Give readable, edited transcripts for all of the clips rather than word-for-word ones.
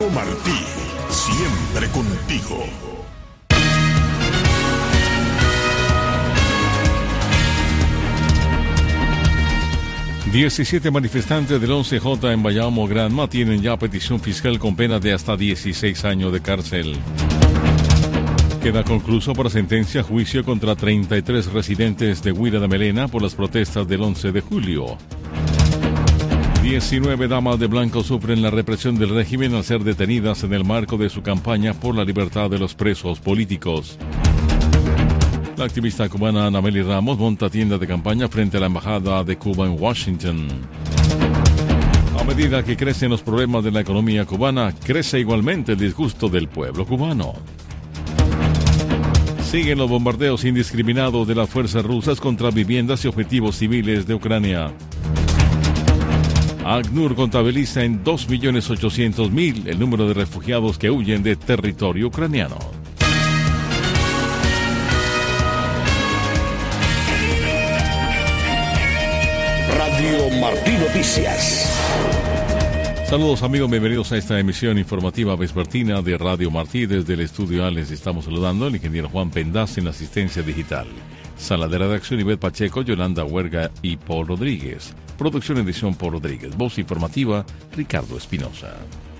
Martí, siempre contigo. $17 manifestantes del 11J en Bayamo Granma tienen ya petición fiscal con pena de hasta 16 años de cárcel. Queda concluso por sentencia juicio contra 33 residentes de Guira de Melena por las protestas del 11 de julio. 19 damas de blanco sufren la represión del régimen al ser detenidas en el marco de su campaña por la libertad de los presos políticos. La activista cubana Anameli Ramos monta tienda de campaña frente a la Embajada de Cuba en Washington. A medida que crecen los problemas de la economía cubana, crece igualmente el disgusto del pueblo cubano. Siguen los bombardeos indiscriminados de las fuerzas rusas contra viviendas y objetivos civiles de Ucrania. ACNUR contabiliza en 2.800.000 el número de refugiados que huyen de territorio ucraniano. Radio Martí Noticias. Saludos amigos, bienvenidos a esta emisión informativa vespertina de Radio Martí. Desde el estudio A les estamos saludando el ingeniero Juan Pendaz en la asistencia digital. Sala de redacción Ivette Pacheco, Yolanda Huerga y Paul Rodríguez. Producción edición Paul Rodríguez. Voz informativa Ricardo Espinosa.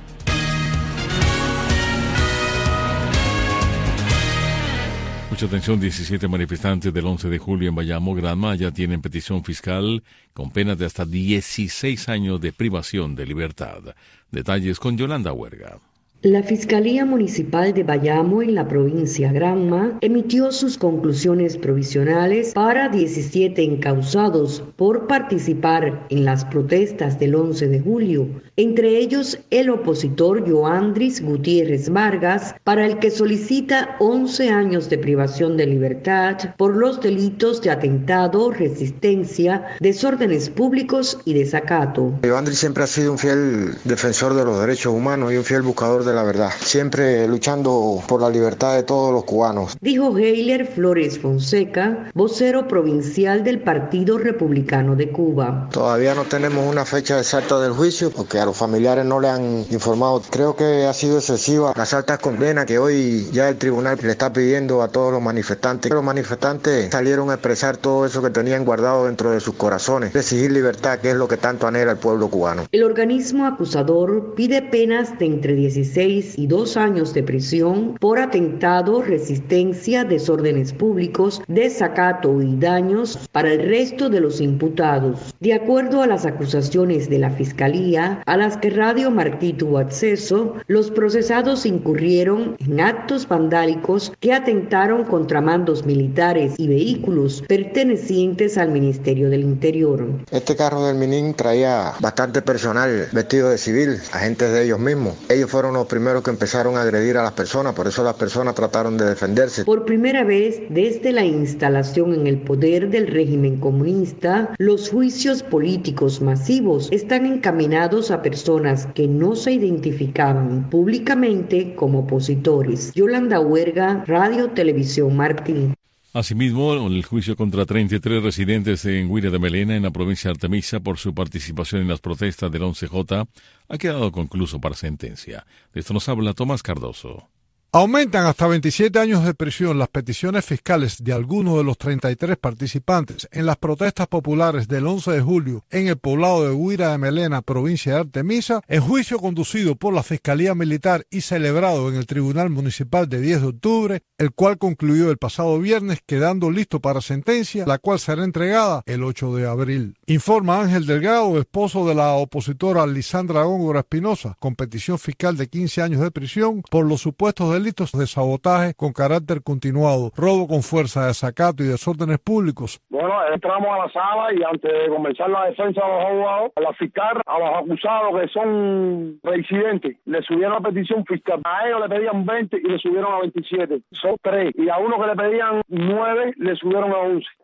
Mucha atención, 17 manifestantes del 11 de julio en Bayamo Granma ya tienen petición fiscal con pena de hasta 16 años de privación de libertad. Detalles con Yolanda Huerga. La Fiscalía Municipal de Bayamo en la provincia Granma emitió sus conclusiones provisionales para 17 encausados por participar en las protestas del 11 de julio, entre ellos el opositor Joandris Gutiérrez Vargas, para el que solicita 11 años de privación de libertad por los delitos de atentado, resistencia, desórdenes públicos y desacato. Joandris siempre ha sido un fiel defensor de los derechos humanos y un fiel buscador de la verdad, siempre luchando por la libertad de todos los cubanos. Dijo Heiler Flores Fonseca, vocero provincial del Partido Republicano de Cuba. Todavía no tenemos una fecha exacta del juicio porque a los familiares no le han informado. Creo que ha sido excesiva las altas condenas que hoy ya el tribunal le está pidiendo a todos los manifestantes. Los manifestantes salieron a expresar todo eso que tenían guardado dentro de sus corazones, exigir libertad, que es lo que tanto anhela el pueblo cubano. El organismo acusador pide penas de entre 16 y 2 años de prisión por atentado, resistencia, desórdenes públicos, desacato y daños para el resto de los imputados. De acuerdo a las acusaciones de la Fiscalía, a las que Radio Martí tuvo acceso, los procesados incurrieron en actos vandálicos que atentaron contra mandos militares y vehículos pertenecientes al Ministerio del Interior. Este carro del MININ traía bastante personal vestido de civil, agentes de ellos mismos. Ellos fueron los primeros que empezaron a agredir a las personas, por eso las personas trataron de defenderse. Por primera vez desde la instalación en el poder del régimen comunista, los juicios políticos masivos están encaminados a personas que no se identificaban públicamente como opositores. Yolanda Huerga, Radio Televisión Martí. Asimismo, el juicio contra 33 residentes en Guira de Melena, en la provincia de Artemisa, por su participación en las protestas del 11J, ha quedado concluso para sentencia. De esto nos habla Tomás Cardoso. Aumentan hasta 27 años de prisión las peticiones fiscales de algunos de los 33 participantes en las protestas populares del 11 de julio en el poblado de Guira de Melena, provincia de Artemisa, en juicio conducido por la Fiscalía Militar y celebrado en el Tribunal Municipal de 10 de octubre, el cual concluyó el pasado viernes quedando listo para sentencia, la cual será entregada el 8 de abril. Informa Ángel Delgado, esposo de la opositora Lisandra Góngora Espinosa, con petición fiscal de 15 años de prisión por los supuestos delitos de sabotaje con carácter continuado, robo con fuerza, desacato y desórdenes públicos. Bueno, entramos a la sala y antes de comenzar la defensa de los abogados, a la fiscal, a los acusados que son reincidentes, le subieron la petición fiscal. A ellos le pedían 20 y le subieron a 27. Son 3. Y a uno que le pedían 9, le subieron a 11.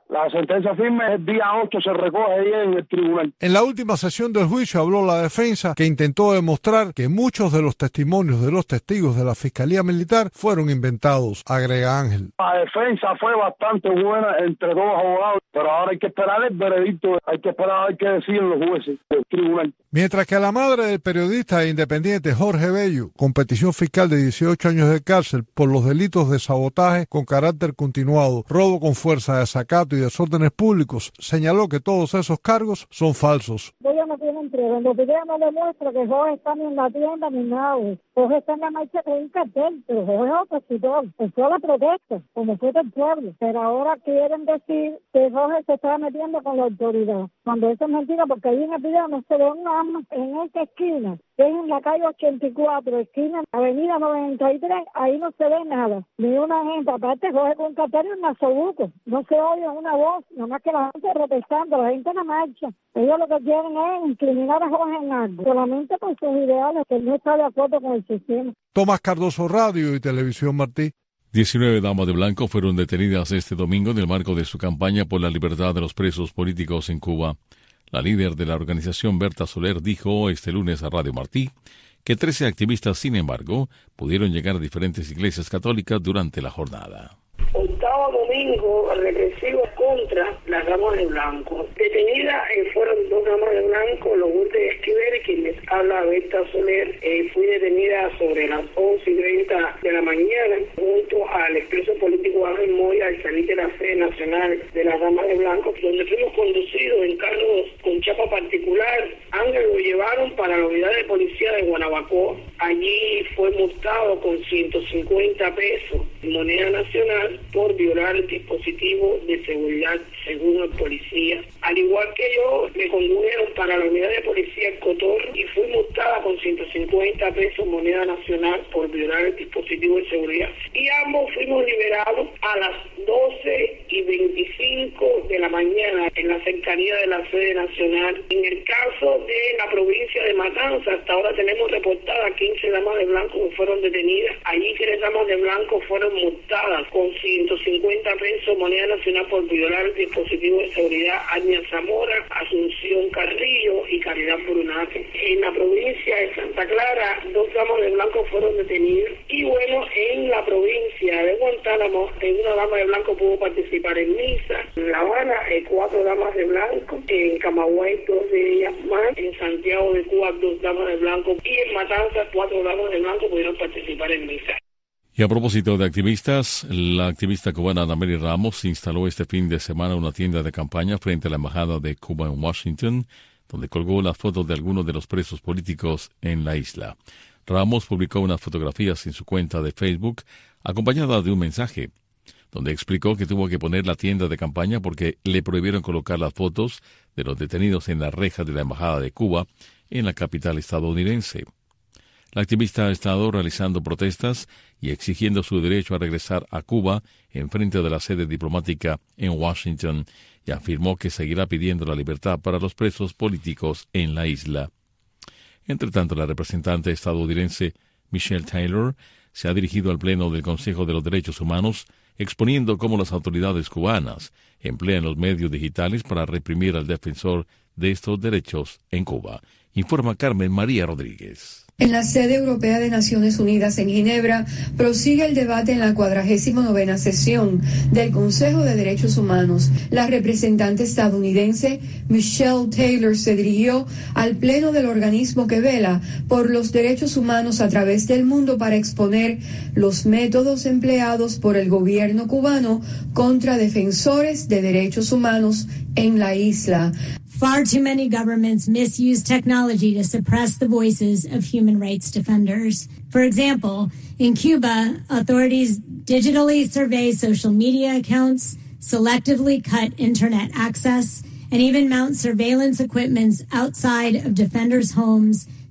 La sentencia firme el día 8 se recoge ahí en el tribunal. En la última sesión del juicio habló la defensa, que intentó demostrar que muchos de los testimonios de los testigos de la Fiscalía Militar fueron inventados, agrega Ángel. La defensa fue bastante buena entre dos abogados, pero ahora hay que esperar el veredicto, hay que esperar a ver qué deciden los jueces del tribunal. Mientras que a la madre del periodista independiente Jorge Bello, con petición fiscal de 18 años de cárcel por los delitos de sabotaje con carácter continuado, robo con fuerza, desacato y desórdenes públicos, señaló que todos esos cargos son falsos. Ella no tiene pruebas, los videos no demuestran que Jorge está ni en la tienda ni nada. Jorge está en la marcha con un cartel, pero Jorge es opositor, empezó la protesta, como fue del pueblo, pero ahora quieren decir que Jorge se está metiendo con la autoridad, cuando eso es mentira, porque ahí en el video no se ve un arma en esta esquina, que es en la calle 84, esquina avenida 93, ahí no se ve nada, ni una gente, aparte Jorge con un cartel en Nasobuco, no se oye una voz, nomás que la gente protestando, la gente en la marcha. Ellos lo que quieren es incriminar a Jorge en algo, solamente por sus ideales, que no está de acuerdo con el sistema. Tomás Cardoso, Radio y Televisión Martí. 19 damas de blanco fueron detenidas este domingo en el marco de su campaña por la libertad de los presos políticos en Cuba. La líder de la organización, Berta Soler, dijo este lunes a Radio Martí que 13 activistas, sin embargo, pudieron llegar a diferentes iglesias católicas durante la jornada. Octavo domingo represivo contra las damas de blanco. Detenidas fueron 2 damas de blanco, Lourdes Esquivel, quien les habla Berta Soler. Fui detenida sobre las 11:30 de la mañana junto al expreso político Ángel Moya al salir de la sede nacional de las damas de blanco, donde fuimos conducidos en carros con chapa particular. Ángel lo llevaron para la unidad de policía de Guanabacoa. Allí fue multado con 150 pesos, moneda nacional, por violar el dispositivo de seguridad, según el policía. Al igual que yo, me condujeron para la unidad de policía El Cotorro y fui multada con 150 pesos, moneda nacional, por violar el dispositivo de seguridad. Y ambos fuimos liberados a las 12:25 de la mañana en la cercanía de la sede nacional. En el caso de la provincia de Matanzas, hasta ahora tenemos reportadas 15 damas de blanco que fueron detenidas. Allí 3 damas de blanco fueron multadas con 150 pesos, moneda nacional, por violar el dispositivo de seguridad. Aña Zamora, Asunción Carrillo y Caridad Brunato. En la provincia de Santa Clara, 2 damas de blanco fueron detenidas. Y bueno, en la provincia de Guantánamo, una dama de blanco pudo participar en misa. En La Habana, 4 damas de blanco. En Camagüey, 2 de ellas más. En Santiago de Cuba, 2 damas de blanco. Y en Matanzas, 4 damas de blanco pudieron participar en misa. Y a propósito de activistas, la activista cubana Anameli Ramos instaló este fin de semana una tienda de campaña frente a la Embajada de Cuba en Washington, donde colgó las fotos de algunos de los presos políticos en la isla. Ramos publicó unas fotografías en su cuenta de Facebook, acompañada de un mensaje, donde explicó que tuvo que poner la tienda de campaña porque le prohibieron colocar las fotos de los detenidos en las rejas de la Embajada de Cuba en la capital estadounidense. La activista ha estado realizando protestas y exigiendo su derecho a regresar a Cuba en frente de la sede diplomática en Washington y afirmó que seguirá pidiendo la libertad para los presos políticos en la isla. Entre tanto, la representante estadounidense Michelle Taylor se ha dirigido al Pleno del Consejo de los Derechos Humanos exponiendo cómo las autoridades cubanas emplean los medios digitales para reprimir al defensor de estos derechos en Cuba. Informa Carmen María Rodríguez. En la sede europea de Naciones Unidas en Ginebra prosigue el debate en la 49ª sesión del Consejo de Derechos Humanos. La representante estadounidense Michelle Taylor se dirigió al pleno del organismo que vela por los derechos humanos a través del mundo para exponer los métodos empleados por el gobierno cubano contra defensores de derechos humanos en la isla. Far too many governments misuse technology to suppress the voices of human rights defenders. For example, in Cuba, authorities digitally survey social media accounts, selectively cut internet access, and even mount surveillance equipment outside of defenders' homes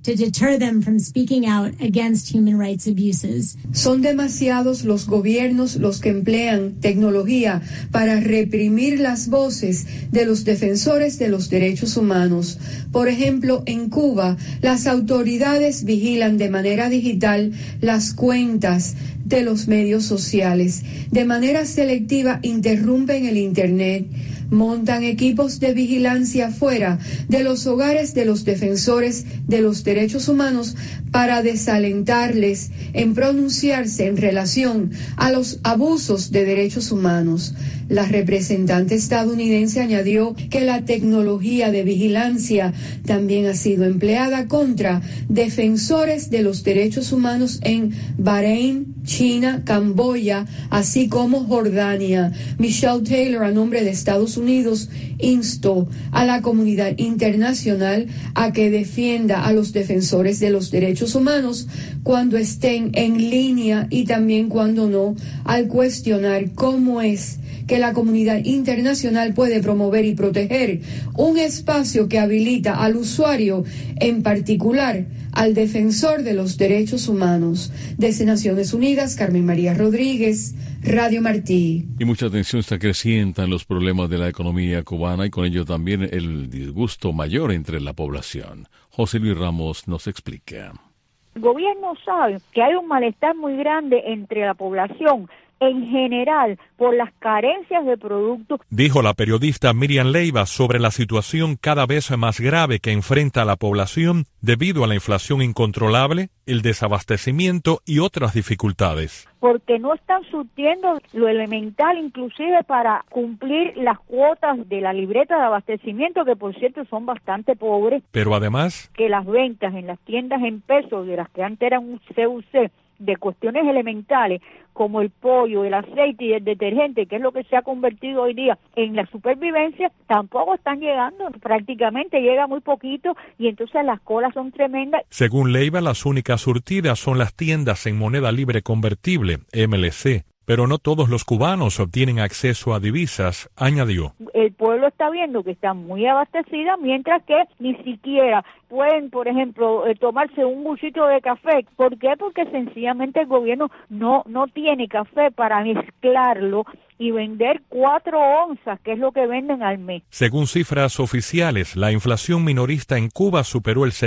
to deter them from speaking out against human rights abuses. Son demasiados los gobiernos los que emplean tecnología para reprimir las voces de los defensores de los derechos humanos. Por ejemplo, en Cuba, las autoridades vigilan de manera digital las cuentas de los medios sociales. De manera selectiva interrumpen el Internet, montan equipos de vigilancia fuera de los hogares de los defensores de los derechos humanos para desalentarles en pronunciarse en relación a los abusos de derechos humanos. La representante estadounidense añadió que la tecnología de vigilancia también ha sido empleada contra defensores de los derechos humanos en Bahrein, China, Camboya, así como Jordania. Michelle Taylor, a nombre de Estados Unidos, instó a la comunidad internacional a que defienda a los defensores de los derechos humanos cuando estén en línea y también cuando no, al cuestionar cómo es que la comunidad internacional puede promover y proteger un espacio que habilita al usuario, en particular al defensor de los derechos humanos. Desde Naciones Unidas, Carmen María Rodríguez, Radio Martí. Y mucha atención está creciente en los problemas de la economía cubana y con ello también el disgusto mayor entre la población. José Luis Ramos nos explica. El gobierno sabe que hay un malestar muy grande entre la población en general por las carencias de productos. Dijo la periodista Miriam Leiva sobre la situación cada vez más grave que enfrenta la población debido a la inflación incontrolable, el desabastecimiento y otras dificultades. Porque no están surtiendo lo elemental inclusive para cumplir las cuotas de la libreta de abastecimiento, que por cierto son bastante pobres. Pero además, que las ventas en las tiendas en pesos, de las que antes eran un CUC, de cuestiones elementales como el pollo, el aceite y el detergente, que es lo que se ha convertido hoy día en la supervivencia, tampoco están llegando, prácticamente llega muy poquito y entonces las colas son tremendas. Según Leiva, las únicas surtidas son las tiendas en moneda libre convertible, MLC. Pero no todos los cubanos obtienen acceso a divisas, añadió. El pueblo está viendo que está muy abastecida, mientras que ni siquiera pueden, por ejemplo, tomarse un buchito de café. ¿Por qué? Porque sencillamente el gobierno no tiene café para mezclarlo y vender 4 onzas, que es lo que venden al mes. Según cifras oficiales, la inflación minorista en Cuba superó el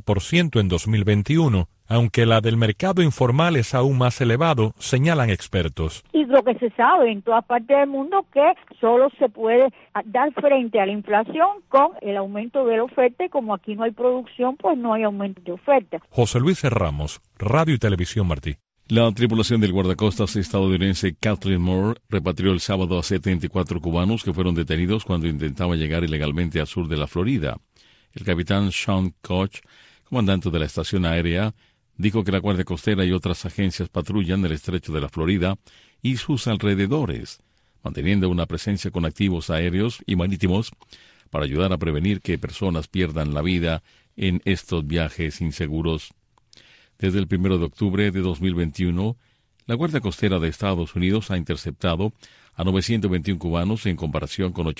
70% en 2021. Aunque la del mercado informal es aún más elevado, señalan expertos. Y lo que se sabe en todas partes del mundo que solo se puede dar frente a la inflación con el aumento de la oferta, y como aquí no hay producción, pues no hay aumento de oferta. José Luis Ramos, Radio y Televisión Martí. La tripulación del guardacostas estadounidense Kathleen Moore repatrió el sábado a 74 cubanos que fueron detenidos cuando intentaban llegar ilegalmente al sur de la Florida. El capitán Sean Koch, comandante de la estación aérea, dijo que la Guardia Costera y otras agencias patrullan el estrecho de la Florida y sus alrededores, manteniendo una presencia con activos aéreos y marítimos para ayudar a prevenir que personas pierdan la vida en estos viajes inseguros. Desde el 1 de octubre de 2021, la Guardia Costera de Estados Unidos ha interceptado a 921 cubanos en comparación con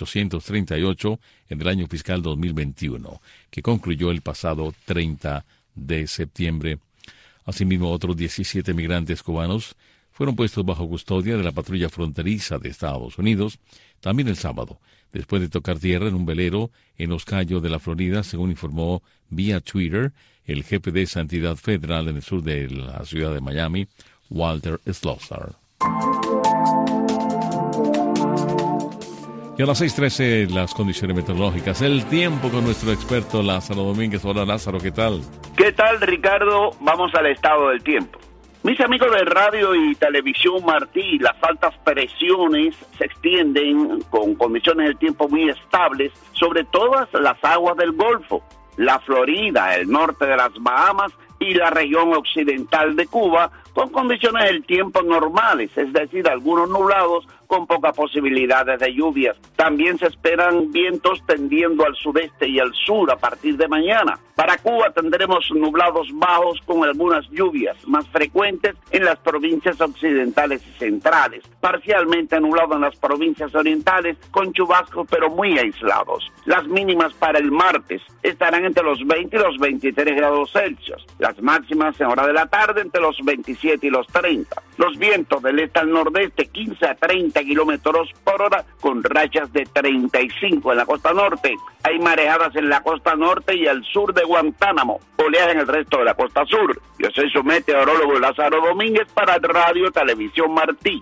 838 en el año fiscal 2021, que concluyó el pasado 30 de septiembre. Asimismo, otros 17 migrantes cubanos fueron puestos bajo custodia de la patrulla fronteriza de Estados Unidos también el sábado, después de tocar tierra en un velero en Los Cayos de la Florida, según informó vía Twitter el jefe de esa entidad federal en el sur de la ciudad de Miami, Walter Slosar. Y a las 6:13 las condiciones meteorológicas, el tiempo con nuestro experto Lázaro Domínguez. Hola Lázaro, ¿qué tal? ¿Qué tal, Ricardo? Vamos al estado del tiempo. Mis amigos de Radio y Televisión Martí, las altas presiones se extienden con condiciones del tiempo muy estables sobre todas las aguas del Golfo, la Florida, el norte de las Bahamas y la región occidental de Cuba, con condiciones del tiempo normales, es decir, algunos nublados con pocas posibilidades de lluvias. También se esperan vientos tendiendo al sureste y al sur a partir de mañana. Para Cuba tendremos nublados bajos con algunas lluvias más frecuentes en las provincias occidentales y centrales, parcialmente nublado en las provincias orientales con chubascos pero muy aislados. Las mínimas para el martes estarán entre los 20 y los 23 grados Celsius, las máximas en hora de la tarde entre los 27 y los 30. Los vientos del este al nordeste 15 a 30 kilómetros por hora con rachas de 35 en la costa norte. Hay marejadas en la costa norte y al sur de Guantánamo, oleaje en el resto de la costa sur. Yo soy su meteorólogo Lázaro Domínguez para Radio Televisión Martí.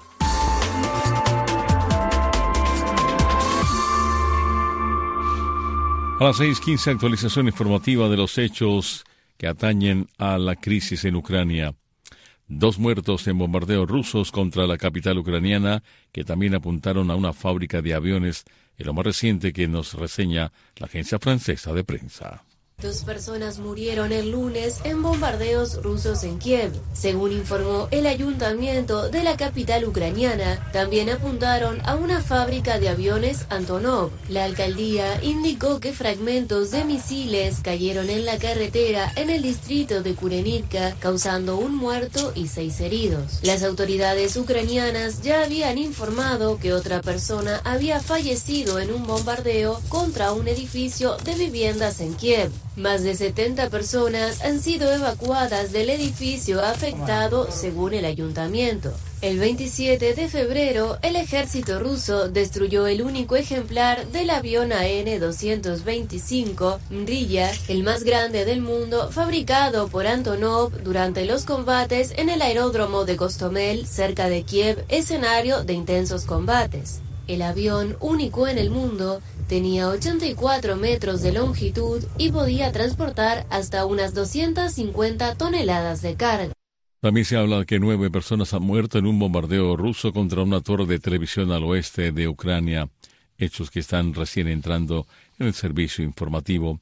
A las 6:15, actualización informativa de los hechos que atañen a la crisis en Ucrania. 2 muertos en bombardeos rusos contra la capital ucraniana, que también apuntaron a una fábrica de aviones, en lo más reciente que nos reseña la agencia francesa de prensa. 2 personas murieron el lunes en bombardeos rusos en Kiev. Según informó el ayuntamiento de la capital ucraniana, también apuntaron a una fábrica de aviones Antonov. La alcaldía indicó que fragmentos de misiles cayeron en la carretera en el distrito de Kurenivka, causando 1 muerto y 6 heridos. Las autoridades ucranianas ya habían informado que otra persona había fallecido en un bombardeo contra un edificio de viviendas en Kiev. Más de 70 personas han sido evacuadas del edificio afectado, según el ayuntamiento. El 27 de febrero, el ejército ruso destruyó el único ejemplar del avión AN-225 Mriya, el más grande del mundo, fabricado por Antonov durante los combates en el aeródromo de Gostomel, cerca de Kiev, escenario de intensos combates. El avión, único en el mundo, tenía 84 metros de longitud y podía transportar hasta unas 250 toneladas de carga. También se habla de que 9 personas han muerto en un bombardeo ruso contra una torre de televisión al oeste de Ucrania, hechos que están recién entrando en el servicio informativo.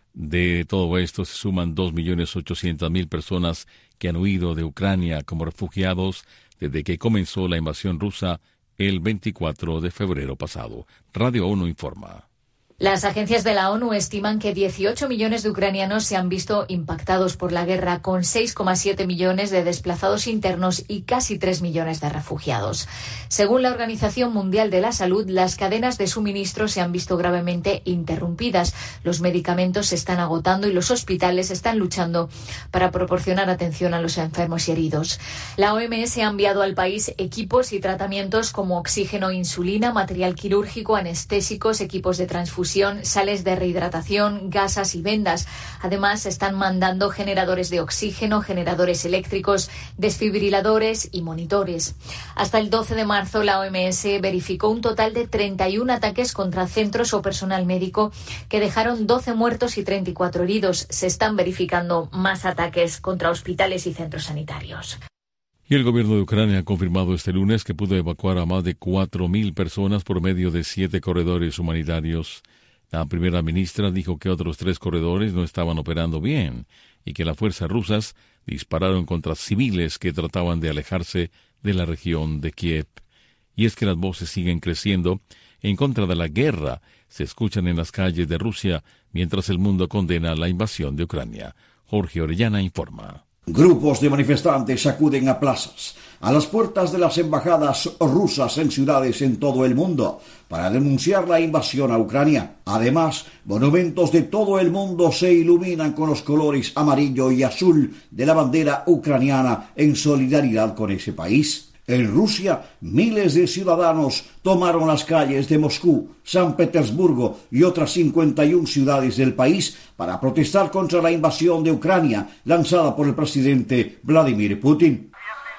De todo esto se suman 2.800.000 personas que han huido de Ucrania como refugiados desde que comenzó la invasión rusa el 24 de febrero pasado. Radio ONU informa. Las agencias de la ONU estiman que 18 millones de ucranianos se han visto impactados por la guerra, con 6,7 millones de desplazados internos y casi 3 millones de refugiados. Según la Organización Mundial de la Salud, las cadenas de suministro se han visto gravemente interrumpidas. Los medicamentos se están agotando y los hospitales están luchando para proporcionar atención a los enfermos y heridos. La OMS ha enviado al país equipos y tratamientos como oxígeno, insulina, material quirúrgico, anestésicos, equipos de transfusión, sales de rehidratación, gasas y vendas. Además, se están mandando generadores de oxígeno, generadores eléctricos, desfibriladores y monitores. Hasta el 12 de marzo, la OMS verificó un total de 31 ataques contra centros o personal médico que dejaron 12 muertos y 34 heridos. Se están verificando más ataques contra hospitales y centros sanitarios. Y el gobierno de Ucrania ha confirmado este lunes que pudo evacuar a más de 4.000 personas por medio de 7 corredores humanitarios. La primera ministra dijo que otros 3 corredores no estaban operando bien y que las fuerzas rusas dispararon contra civiles que trataban de alejarse de la región de Kiev. Y es que las voces siguen creciendo en contra de la guerra. Se escuchan en las calles de Rusia mientras el mundo condena la invasión de Ucrania. Jorge Orellana informa. Grupos de manifestantes acuden a plazas, a las puertas de las embajadas rusas en ciudades en todo el mundo para denunciar la invasión a Ucrania. Además, monumentos de todo el mundo se iluminan con los colores amarillo y azul de la bandera ucraniana en solidaridad con ese país. En Rusia, miles de ciudadanos tomaron las calles de Moscú, San Petersburgo y otras 51 ciudades del país para protestar contra la invasión de Ucrania lanzada por el presidente Vladimir Putin.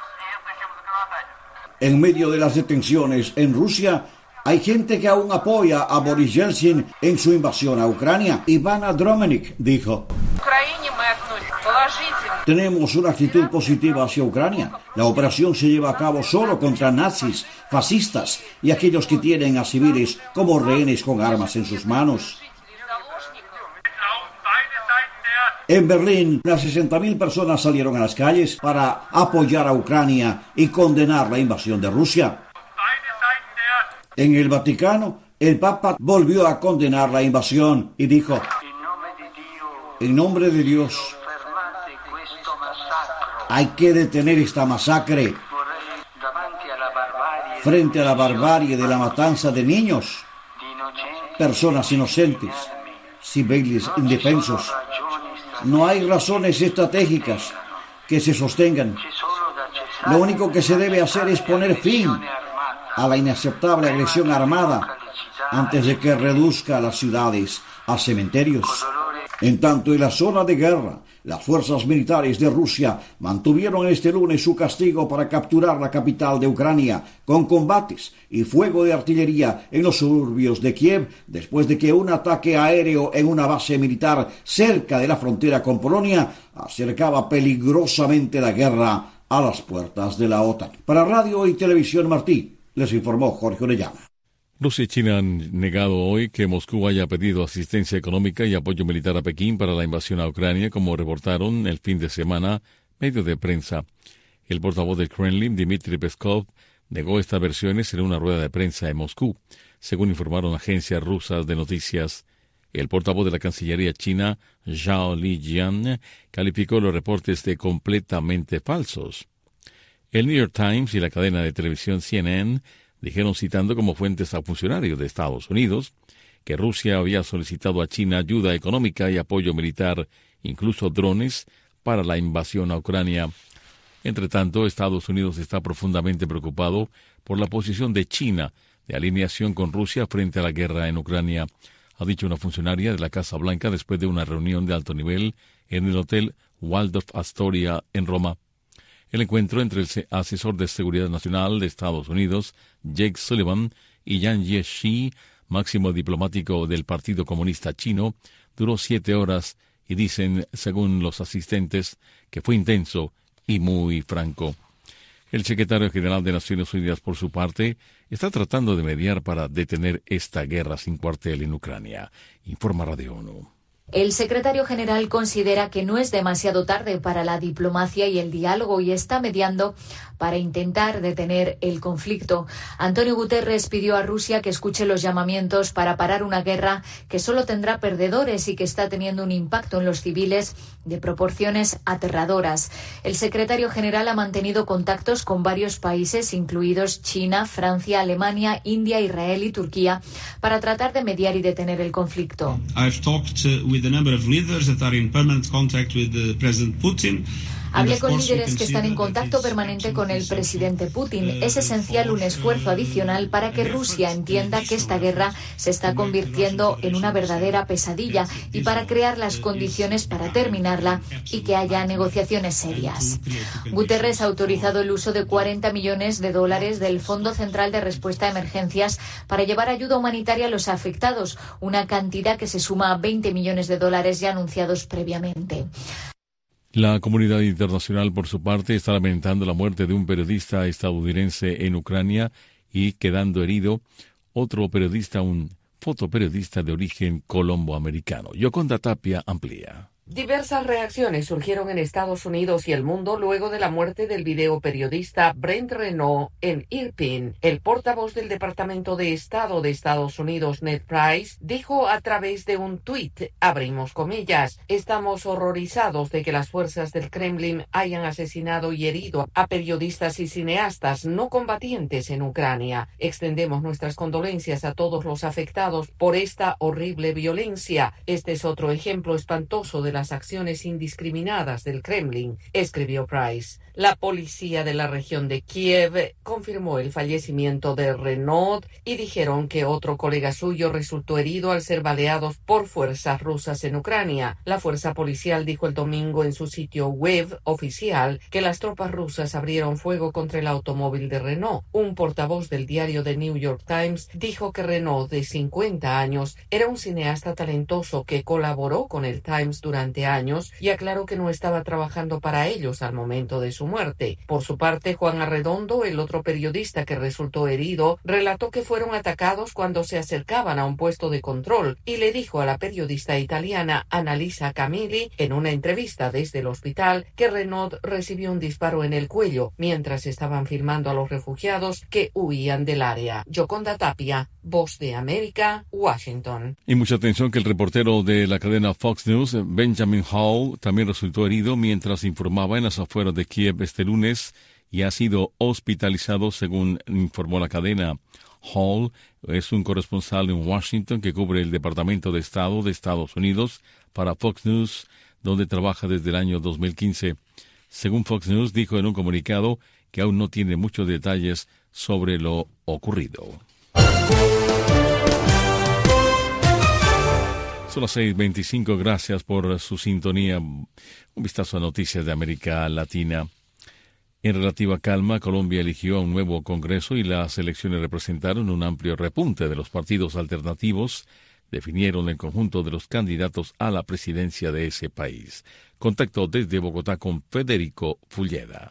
En medio de las detenciones en Rusia, hay gente que aún apoya a Boris Yeltsin en su invasión a Ucrania. Ivana Dromenik dijo: tenemos una actitud positiva hacia Ucrania. La operación se lleva a cabo solo contra nazis, fascistas y aquellos que tienen a civiles como rehenes con armas en sus manos. En Berlín, unas 60.000 personas salieron a las calles para apoyar a Ucrania y condenar la invasión de Rusia. En el Vaticano, el Papa volvió a condenar la invasión y dijo: en nombre de Dios, hay que detener esta masacre. Frente a la barbarie de la matanza de niños, personas inocentes, civiles indefensos, no hay razones estratégicas que se sostengan. Lo único que se debe hacer es poner fin a la inaceptable agresión armada antes de que reduzca a las ciudades a cementerios. En tanto, en la zona de guerra, las fuerzas militares de Rusia mantuvieron este lunes su castigo para capturar la capital de Ucrania, con combates y fuego de artillería en los suburbios de Kiev, después de que un ataque aéreo en una base militar cerca de la frontera con Polonia acercaba peligrosamente la guerra a las puertas de la OTAN. Para Radio y Televisión Martí, les informó Jorge Orellana. Rusia y China han negado hoy que Moscú haya pedido asistencia económica y apoyo militar a Pekín para la invasión a Ucrania, como reportaron el fin de semana medios de prensa. El portavoz del Kremlin, Dmitry Peskov, negó estas versiones en una rueda de prensa en Moscú, según informaron agencias rusas de noticias. El portavoz de la Cancillería china, Zhao Lijian, calificó los reportes de completamente falsos. El New York Times y la cadena de televisión CNN dijeron, citando como fuentes a funcionarios de Estados Unidos, que Rusia había solicitado a China ayuda económica y apoyo militar, incluso drones, para la invasión a Ucrania. Entre tanto, Estados Unidos está profundamente preocupado por la posición de China de alineación con Rusia frente a la guerra en Ucrania, ha dicho una funcionaria de la Casa Blanca después de una reunión de alto nivel en el Hotel Waldorf Astoria en Roma. El encuentro entre el asesor de Seguridad Nacional de Estados Unidos, Jake Sullivan, y Yang Jiechi, máximo diplomático del Partido Comunista Chino, duró 7 horas y dicen, según los asistentes, que fue intenso y muy franco. El secretario general de Naciones Unidas, por su parte, está tratando de mediar para detener esta guerra sin cuartel en Ucrania, informa Radio ONU. El secretario general considera que no es demasiado tarde para la diplomacia y el diálogo y está mediando para intentar detener el conflicto. Antonio Guterres pidió a Rusia que escuche los llamamientos para parar una guerra que solo tendrá perdedores y que está teniendo un impacto en los civiles de proporciones aterradoras. El secretario general ha mantenido contactos con varios países, incluidos China, Francia, Alemania, India, Israel y Turquía, para tratar de mediar y detener el conflicto. Hablé con líderes que están en contacto permanente con el presidente Putin. Es esencial un esfuerzo adicional para que Rusia entienda que esta guerra se está convirtiendo en una verdadera pesadilla y para crear las condiciones para terminarla y que haya negociaciones serias. Guterres ha autorizado el uso de $40 millones del Fondo Central de Respuesta a Emergencias para llevar ayuda humanitaria a los afectados, una cantidad que se suma a $20 millones ya anunciados previamente. La comunidad internacional, por su parte, está lamentando la muerte de un periodista estadounidense en Ucrania y quedando herido otro periodista, un fotoperiodista de origen colombo-americano. Yoconda Tapia amplía. Diversas reacciones surgieron en Estados Unidos y el mundo luego de la muerte del videoperiodista Brent Renaud en Irpin. El portavoz del Departamento de Estado de Estados Unidos, Ned Price, dijo a través de un tuit, abrimos comillas, estamos horrorizados de que las fuerzas del Kremlin hayan asesinado y herido a periodistas y cineastas no combatientes en Ucrania. Extendemos nuestras condolencias a todos los afectados por esta horrible violencia. Este es otro ejemplo espantoso de las acciones indiscriminadas del Kremlin, escribió Price. La policía de la región de Kiev confirmó el fallecimiento de Renaud y dijeron que otro colega suyo resultó herido al ser baleados por fuerzas rusas en Ucrania. La fuerza policial dijo el domingo en su sitio web oficial que las tropas rusas abrieron fuego contra el automóvil de Renaud. Un portavoz del diario The New York Times dijo que Renaud, de 50 años, era un cineasta talentoso que colaboró con el Times durante años y aclaró que no estaba trabajando para ellos al momento de su su muerte. Por su parte, Juan Arredondo, el otro periodista que resultó herido, relató que fueron atacados cuando se acercaban a un puesto de control y le dijo a la periodista italiana Annalisa Camilli en una entrevista desde el hospital que Renaud recibió un disparo en el cuello mientras estaban filmando a los refugiados que huían del área. Yoconda Tapia, Voz de América, Washington. Y mucha atención que el reportero de la cadena Fox News, Benjamin Hall, también resultó herido mientras informaba en las afueras de Kiev este lunes y ha sido hospitalizado, según informó la cadena. Hall es un corresponsal en Washington que cubre el Departamento de Estado de Estados Unidos para Fox News, donde trabaja desde el año 2015. Según Fox News, dijo en un comunicado que aún no tiene muchos detalles sobre lo ocurrido. Son las 6:25, gracias por su sintonía. Un vistazo a noticias de América Latina. En relativa calma, Colombia eligió a un nuevo Congreso y las elecciones representaron un amplio repunte de los partidos alternativos. Definieron el conjunto de los candidatos a la presidencia de ese país. Contacto desde Bogotá con Federico Fulleda.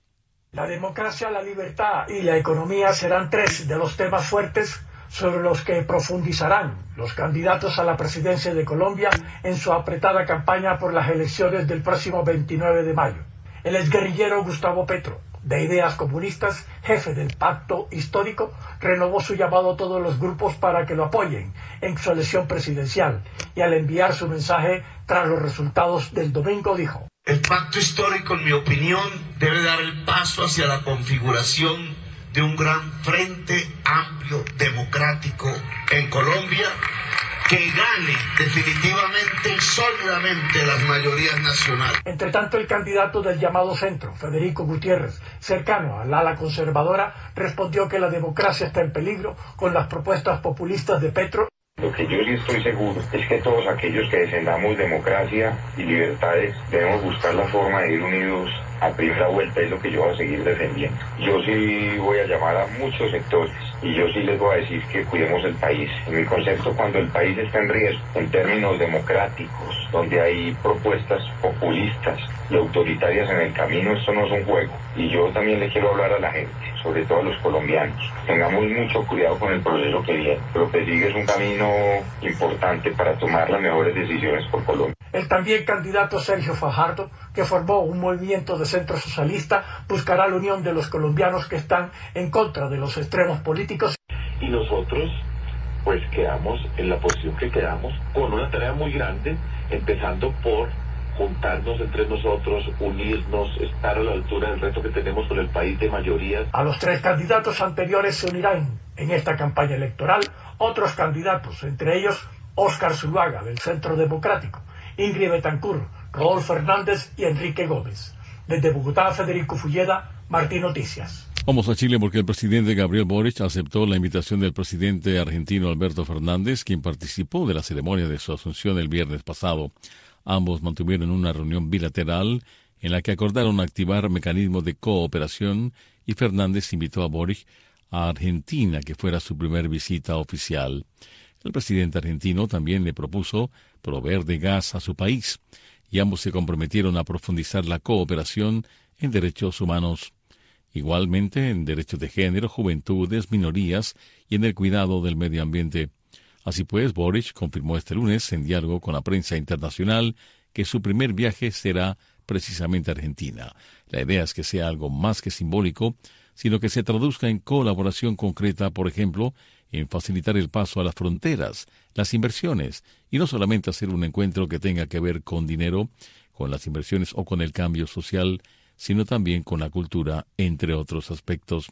La democracia, la libertad y la economía serán tres de los temas fuertes sobre los que profundizarán los candidatos a la presidencia de Colombia en su apretada campaña por las elecciones del próximo 29 de mayo. El exguerrillero Gustavo Petro, de ideas comunistas, jefe del pacto histórico, renovó su llamado a todos los grupos para que lo apoyen en su elección presidencial y al enviar su mensaje tras los resultados del domingo dijo: el pacto histórico, en mi opinión, debe dar el paso hacia la configuración de un gran frente amplio democrático en Colombia que gane definitivamente y sólidamente las mayorías nacionales. Entre tanto, el candidato del llamado centro, Federico Gutiérrez, cercano al ala conservadora, respondió que la democracia está en peligro con las propuestas populistas de Petro. Lo que yo sí estoy seguro es que todos aquellos que defendamos democracia y libertades debemos buscar la forma de ir unidos a primera vuelta, es lo que yo voy a seguir defendiendo. Yo sí voy a llamar a muchos sectores y yo sí les voy a decir que cuidemos el país. En mi concepto, cuando el país está en riesgo, en términos democráticos, donde hay propuestas populistas y autoritarias en el camino, esto no es un juego. Y yo también le quiero hablar a la gente, sobre todo a los colombianos. Tengamos mucho cuidado con el proceso que viene. Lo que sigue es un camino importante para tomar las mejores decisiones por Colombia. El también candidato Sergio Fajardo, que formó un movimiento de centro socialista, buscará la unión de los colombianos que están en contra de los extremos políticos. Y nosotros, pues quedamos en la posición que quedamos, con una tarea muy grande, empezando por juntarnos entre nosotros, unirnos, estar a la altura del reto que tenemos con el país de mayorías. A los tres candidatos anteriores se unirán en esta campaña electoral otros candidatos, entre ellos Óscar Zuluaga, del Centro Democrático, Ingrid Betancourt, Rodolfo Hernández y Enrique Gómez. Desde Bogotá, Federico Fulleda, Martín Noticias. Vamos a Chile porque el presidente Gabriel Boric aceptó la invitación del presidente argentino Alberto Fernández, quien participó de la ceremonia de su asunción el viernes pasado. Ambos mantuvieron una reunión bilateral en la que acordaron activar mecanismos de cooperación y Fernández invitó a Boric a Argentina, que fuera su primer visita oficial. El presidente argentino también le propuso proveer de gas a su país y ambos se comprometieron a profundizar la cooperación en derechos humanos. Igualmente en derechos de género, juventudes, minorías y en el cuidado del medio ambiente. Así pues, Boric confirmó este lunes, en diálogo con la prensa internacional, que su primer viaje será precisamente a Argentina. La idea es que sea algo más que simbólico, sino que se traduzca en colaboración concreta, por ejemplo, en facilitar el paso a las fronteras, las inversiones, y no solamente hacer un encuentro que tenga que ver con dinero, con las inversiones o con el cambio social, sino también con la cultura, entre otros aspectos.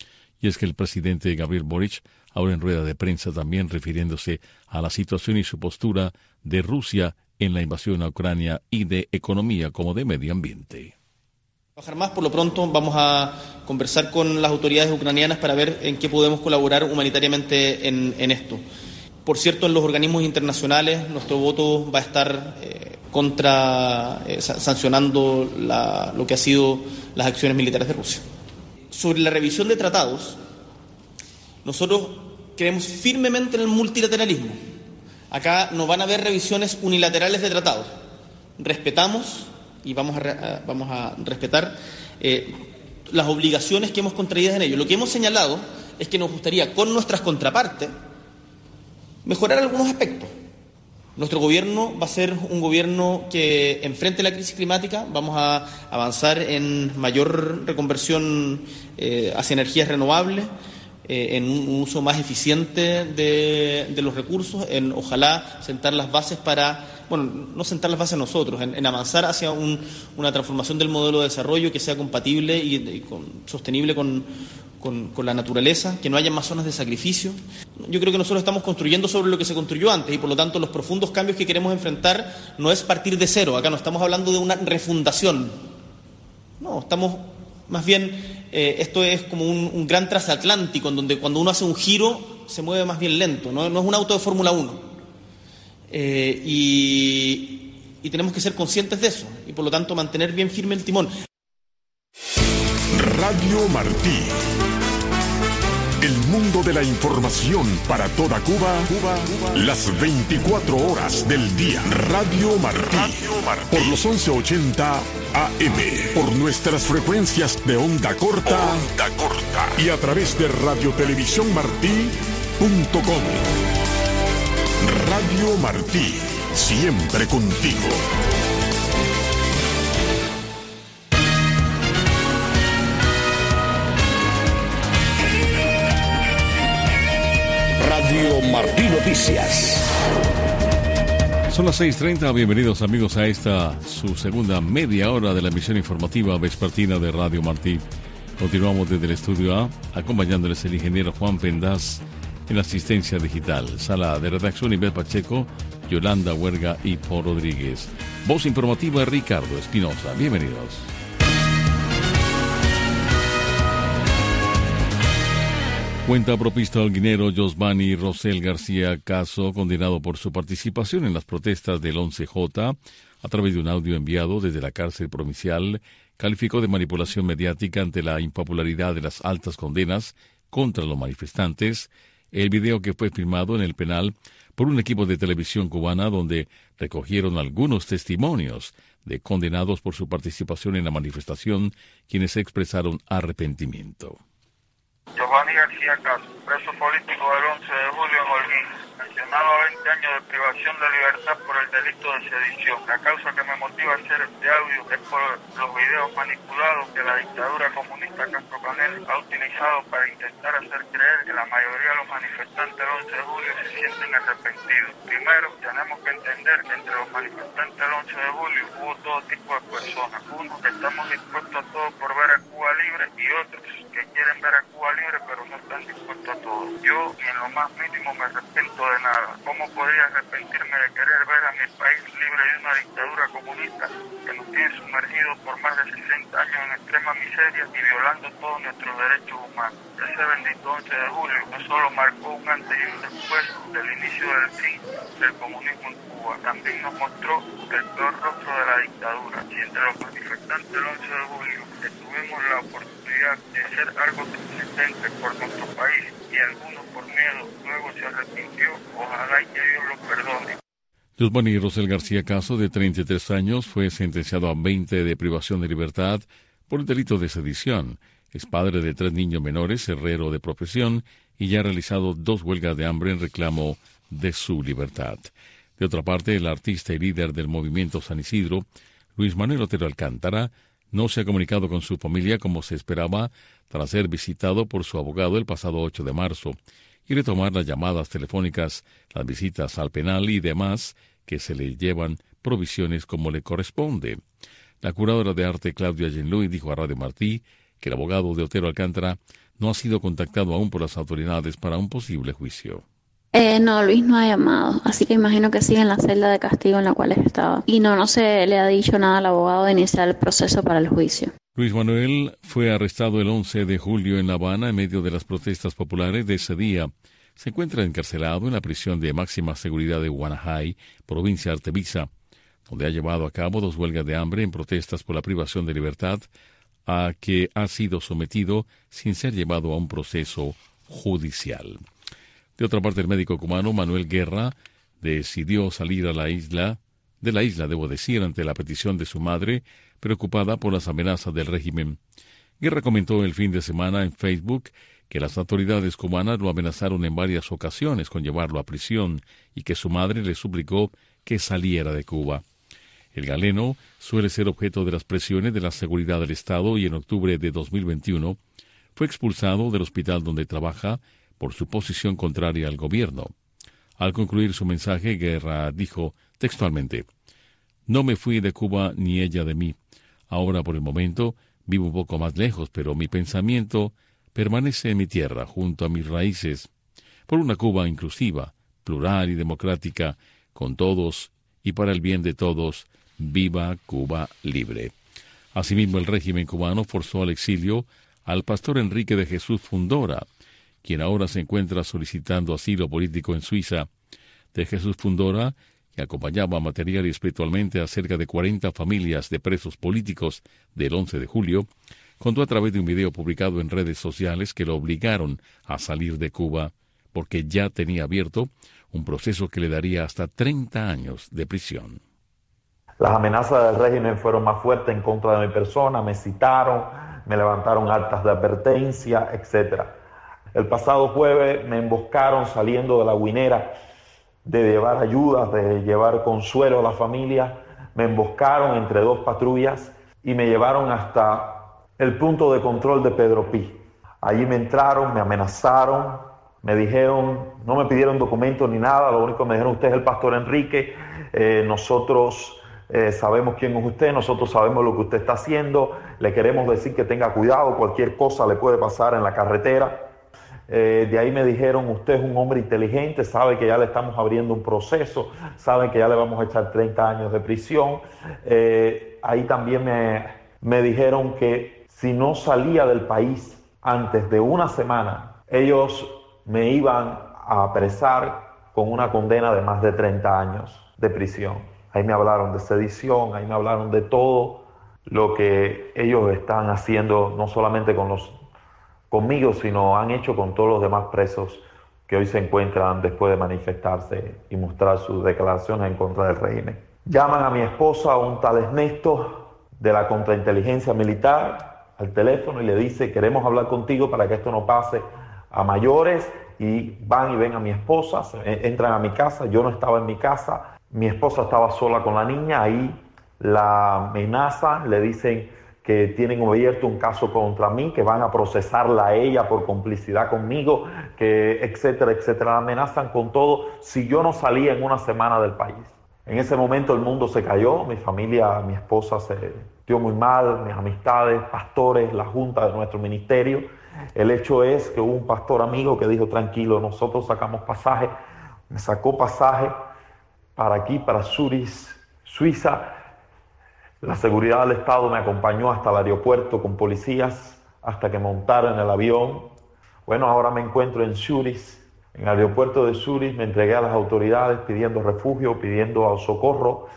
Y es que el presidente Gabriel Boric, ahora en rueda de prensa también refiriéndose a la situación y su postura de Rusia en la invasión a Ucrania y de economía como de medio ambiente. Trabajar más, por lo pronto vamos a conversar con las autoridades ucranianas para ver en qué podemos colaborar humanitariamente en esto. Por cierto, en los organismos internacionales nuestro voto va a estar sancionando lo que ha sido las acciones militares de Rusia. Sobre la revisión de tratados, nosotros creemos firmemente en el multilateralismo. Acá no van a haber revisiones unilaterales de tratados. Respetamos y vamos a respetar las obligaciones que hemos contraído en ello. Lo que hemos señalado es que nos gustaría, con nuestras contrapartes, mejorar algunos aspectos. Nuestro gobierno va a ser un gobierno que enfrente la crisis climática. Vamos a avanzar en mayor reconversión hacia energías renovables, en un uso más eficiente de los recursos, en ojalá sentar las bases para, no sentar las bases nosotros, en avanzar hacia una transformación del modelo de desarrollo que sea compatible y sostenible con la naturaleza, que no haya más zonas de sacrificio. Yo creo que nosotros estamos construyendo sobre lo que se construyó antes y por lo tanto los profundos cambios que queremos enfrentar no es partir de cero. Acá no estamos hablando de una refundación. No, estamos más bien, esto es como un gran transatlántico en donde cuando uno hace un giro se mueve más bien lento, no es un auto de Fórmula 1. Y tenemos que ser conscientes de eso y por lo tanto mantener bien firme el timón. Radio Martí. El mundo de la información para toda Cuba, las 24 horas del día. Radio Martí. Por los 1180 AM. Por nuestras frecuencias de onda corta. Y a través de radiotelevisiónmartí.com. Radio Martí. Siempre contigo. Radio Martí Noticias. Son las 6:30, bienvenidos amigos a esta, su segunda media hora de la emisión informativa vespertina de Radio Martí. Continuamos desde el estudio A, acompañándoles el ingeniero Juan Pendaz en la asistencia digital. Sala de redacción Ibel Pacheco, Yolanda Huerga y Paul Rodríguez. Voz informativa Ricardo Espinosa. Bienvenidos. Cuenta propista holguinero Josvani Rosel García Caso, condenado por su participación en las protestas del 11J, a través de un audio enviado desde la cárcel provincial, calificó de manipulación mediática ante la impopularidad de las altas condenas contra los manifestantes el video que fue filmado en el penal por un equipo de televisión cubana donde recogieron algunos testimonios de condenados por su participación en la manifestación, quienes expresaron arrepentimiento. Josvani García Caso, preso político del 11 de julio en Holguín, sancionado a 20 años de privación de libertad por el delito de sedición. La causa que me motiva a hacer este audio es por los videos manipulados que la dictadura comunista Castro Canel ha utilizado para intentar hacer creer que la mayoría de los manifestantes del 11 de julio se sienten arrepentidos. Primero, tenemos que entender que entre los manifestantes del 11 de julio hubo todo tipo de personas. Unos que estamos dispuestos a todo por ver a Cuba libre y otros que quieren ver a Cuba libre pero no están dispuestos a todo. Yo ni en lo más mínimo me arrepiento de nada. ¿Cómo podría arrepentirme de querer ver a mi país libre de una dictadura comunista que nos tiene sumergidos por más de 60 años en extrema miseria y violando todos nuestros derechos humanos? Ese bendito 11 de julio no solo marcó un antes y un después del inicio del fin del comunismo en Cuba, también nos mostró el peor rostro de la dictadura. Y entre los manifestantes del 11 de julio que tuvimos la oportunidad de hacer algo consistente por nuestro país y algunos por miedo luego se arrepintió, ojalá y que Dios los perdone. Josvani Rosel García Caso, de 33 años, fue sentenciado a 20 de privación de libertad por el delito de sedición. Es padre de 3 niños menores, herrero de profesión, y ya ha realizado 2 huelgas de hambre en reclamo de su libertad. De otra parte, el artista y líder del movimiento San Isidro, Luis Manuel Otero Alcántara, no se ha comunicado con su familia como se esperaba tras ser visitado por su abogado el pasado 8 de marzo y retomar las llamadas telefónicas, las visitas al penal y demás que se le llevan provisiones como le corresponde. La curadora de arte Claudia Genluy dijo a Radio Martí que el abogado de Otero Alcántara no ha sido contactado aún por las autoridades para un posible juicio. No, Luis no ha llamado, así que imagino que sigue en la celda de castigo en la cual estaba. Y no se le ha dicho nada al abogado de iniciar el proceso para el juicio. Luis Manuel fue arrestado el 11 de julio en La Habana en medio de las protestas populares de ese día. Se encuentra encarcelado en la prisión de máxima seguridad de Guanajay, provincia de Artemisa, donde ha llevado a cabo 2 huelgas de hambre en protestas por la privación de libertad, a que ha sido sometido sin ser llevado a un proceso judicial. De otra parte, el médico cubano Manuel Guerra decidió salir de la isla, ante la petición de su madre, preocupada por las amenazas del régimen. Guerra comentó el fin de semana en Facebook que las autoridades cubanas lo amenazaron en varias ocasiones con llevarlo a prisión y que su madre le suplicó que saliera de Cuba. El galeno suele ser objeto de las presiones de la seguridad del Estado y en octubre de 2021 fue expulsado del hospital donde trabaja por su posición contraria al gobierno. Al concluir su mensaje, Guerra dijo textualmente: «No me fui de Cuba ni ella de mí. Ahora, por el momento, vivo un poco más lejos, pero mi pensamiento permanece en mi tierra, junto a mis raíces, por una Cuba inclusiva, plural y democrática, con todos y para el bien de todos. Viva Cuba libre». Asimismo, el régimen cubano forzó al exilio al pastor Enrique de Jesús Fundora, quien ahora se encuentra solicitando asilo político en Suiza. De Jesús Fundora, que acompañaba material y espiritualmente a cerca de 40 familias de presos políticos del 11 de julio, contó a través de un video publicado en redes sociales que lo obligaron a salir de Cuba porque ya tenía abierto un proceso que le daría hasta 30 años de prisión. Las amenazas del régimen fueron más fuertes en contra de mi persona, me citaron, me levantaron actas de advertencia, etc. El pasado jueves me emboscaron saliendo de la Guinera de llevar ayudas, de llevar consuelo a la familia. Me emboscaron entre dos patrullas y me llevaron hasta el punto de control de Pedro Pi. Allí me entraron, me amenazaron, me dijeron, no me pidieron documentos ni nada, lo único que me dijeron: usted es el pastor Enrique, nosotros sabemos quién es usted, nosotros sabemos lo que usted está haciendo, le queremos decir que tenga cuidado, cualquier cosa le puede pasar en la carretera. De ahí me dijeron: usted es un hombre inteligente, sabe que ya le estamos abriendo un proceso, sabe que ya le vamos a echar 30 años de prisión. Ahí también me dijeron que si no salía del país antes de una semana, ellos me iban a apresar con una condena de más de 30 años de prisión. Ahí me hablaron de sedición, ahí me hablaron de todo lo que ellos están haciendo, no solamente conmigo, sino han hecho con todos los demás presos que hoy se encuentran después de manifestarse y mostrar sus declaraciones en contra del régimen. Llaman a mi esposa, un tal Ernesto, de la contrainteligencia militar, al teléfono y le dice: queremos hablar contigo para que esto no pase a mayores. Y van y ven a mi esposa, entran a mi casa, yo no estaba en mi casa. Mi esposa estaba sola con la niña, ahí la amenazan, le dicen que tienen abierto un caso contra mí, que van a procesarla a ella por complicidad conmigo, que etcétera, etcétera. La amenazan con todo si yo no salía en una semana del país. En ese momento el mundo se cayó, mi familia, mi esposa se dio muy mal, mis amistades, pastores, la junta de nuestro ministerio. El hecho es que hubo un pastor amigo que dijo: tranquilo, nosotros sacamos pasaje. Me sacó pasaje para aquí, para Zurich, Suiza. La seguridad del Estado me acompañó hasta el aeropuerto con policías hasta que montaron en el avión. Bueno, ahora me encuentro en Zurich, en el aeropuerto de Zurich. Me entregué a las autoridades pidiendo refugio, pidiendo socorro.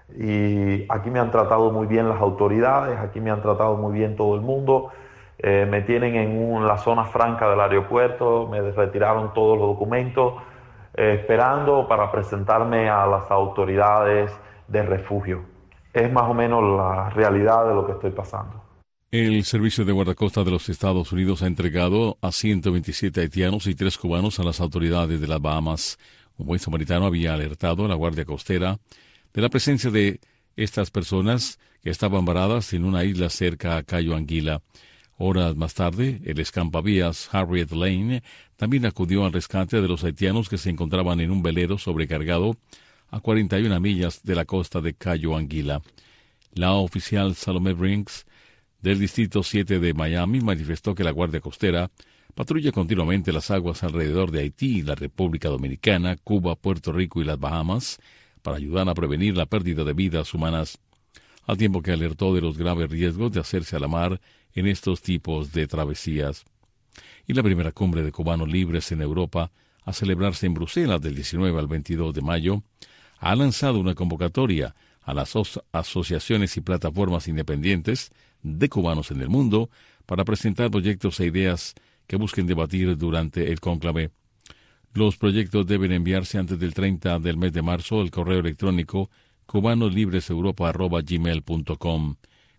Y aquí me han tratado muy bien las autoridades, aquí me han tratado muy bien todo el mundo. Me tienen en la zona franca del aeropuerto, me retiraron todos los documentos, esperando para presentarme a las autoridades de refugio. Es más o menos la realidad de lo que estoy pasando. El Servicio de Guardacosta de los Estados Unidos ha entregado a 127 haitianos y 3 cubanos a las autoridades de las Bahamas. Un buen samaritano había alertado a la Guardia Costera de la presencia de estas personas que estaban varadas en una isla cerca a Cayo Anguila. Horas más tarde, el escampavías Harriet Lane también acudió al rescate de los haitianos que se encontraban en un velero sobrecargado a 41 millas de la costa de Cayo Anguila. La oficial Salome Brinks, del Distrito 7 de Miami, manifestó que la Guardia Costera patrulla continuamente las aguas alrededor de Haití, la República Dominicana, Cuba, Puerto Rico y las Bahamas para ayudar a prevenir la pérdida de vidas humanas, al tiempo que alertó de los graves riesgos de hacerse a la mar en estos tipos de travesías. Y la primera cumbre de cubanos libres en Europa, a celebrarse en Bruselas del 19 al 22 de mayo, ha lanzado una convocatoria a las asociaciones y plataformas independientes de cubanos en el mundo para presentar proyectos e ideas que busquen debatir durante el cónclave. Los proyectos deben enviarse antes del 30 del mes de marzo al correo electrónico cubanoslibreseuropa@gmail.com,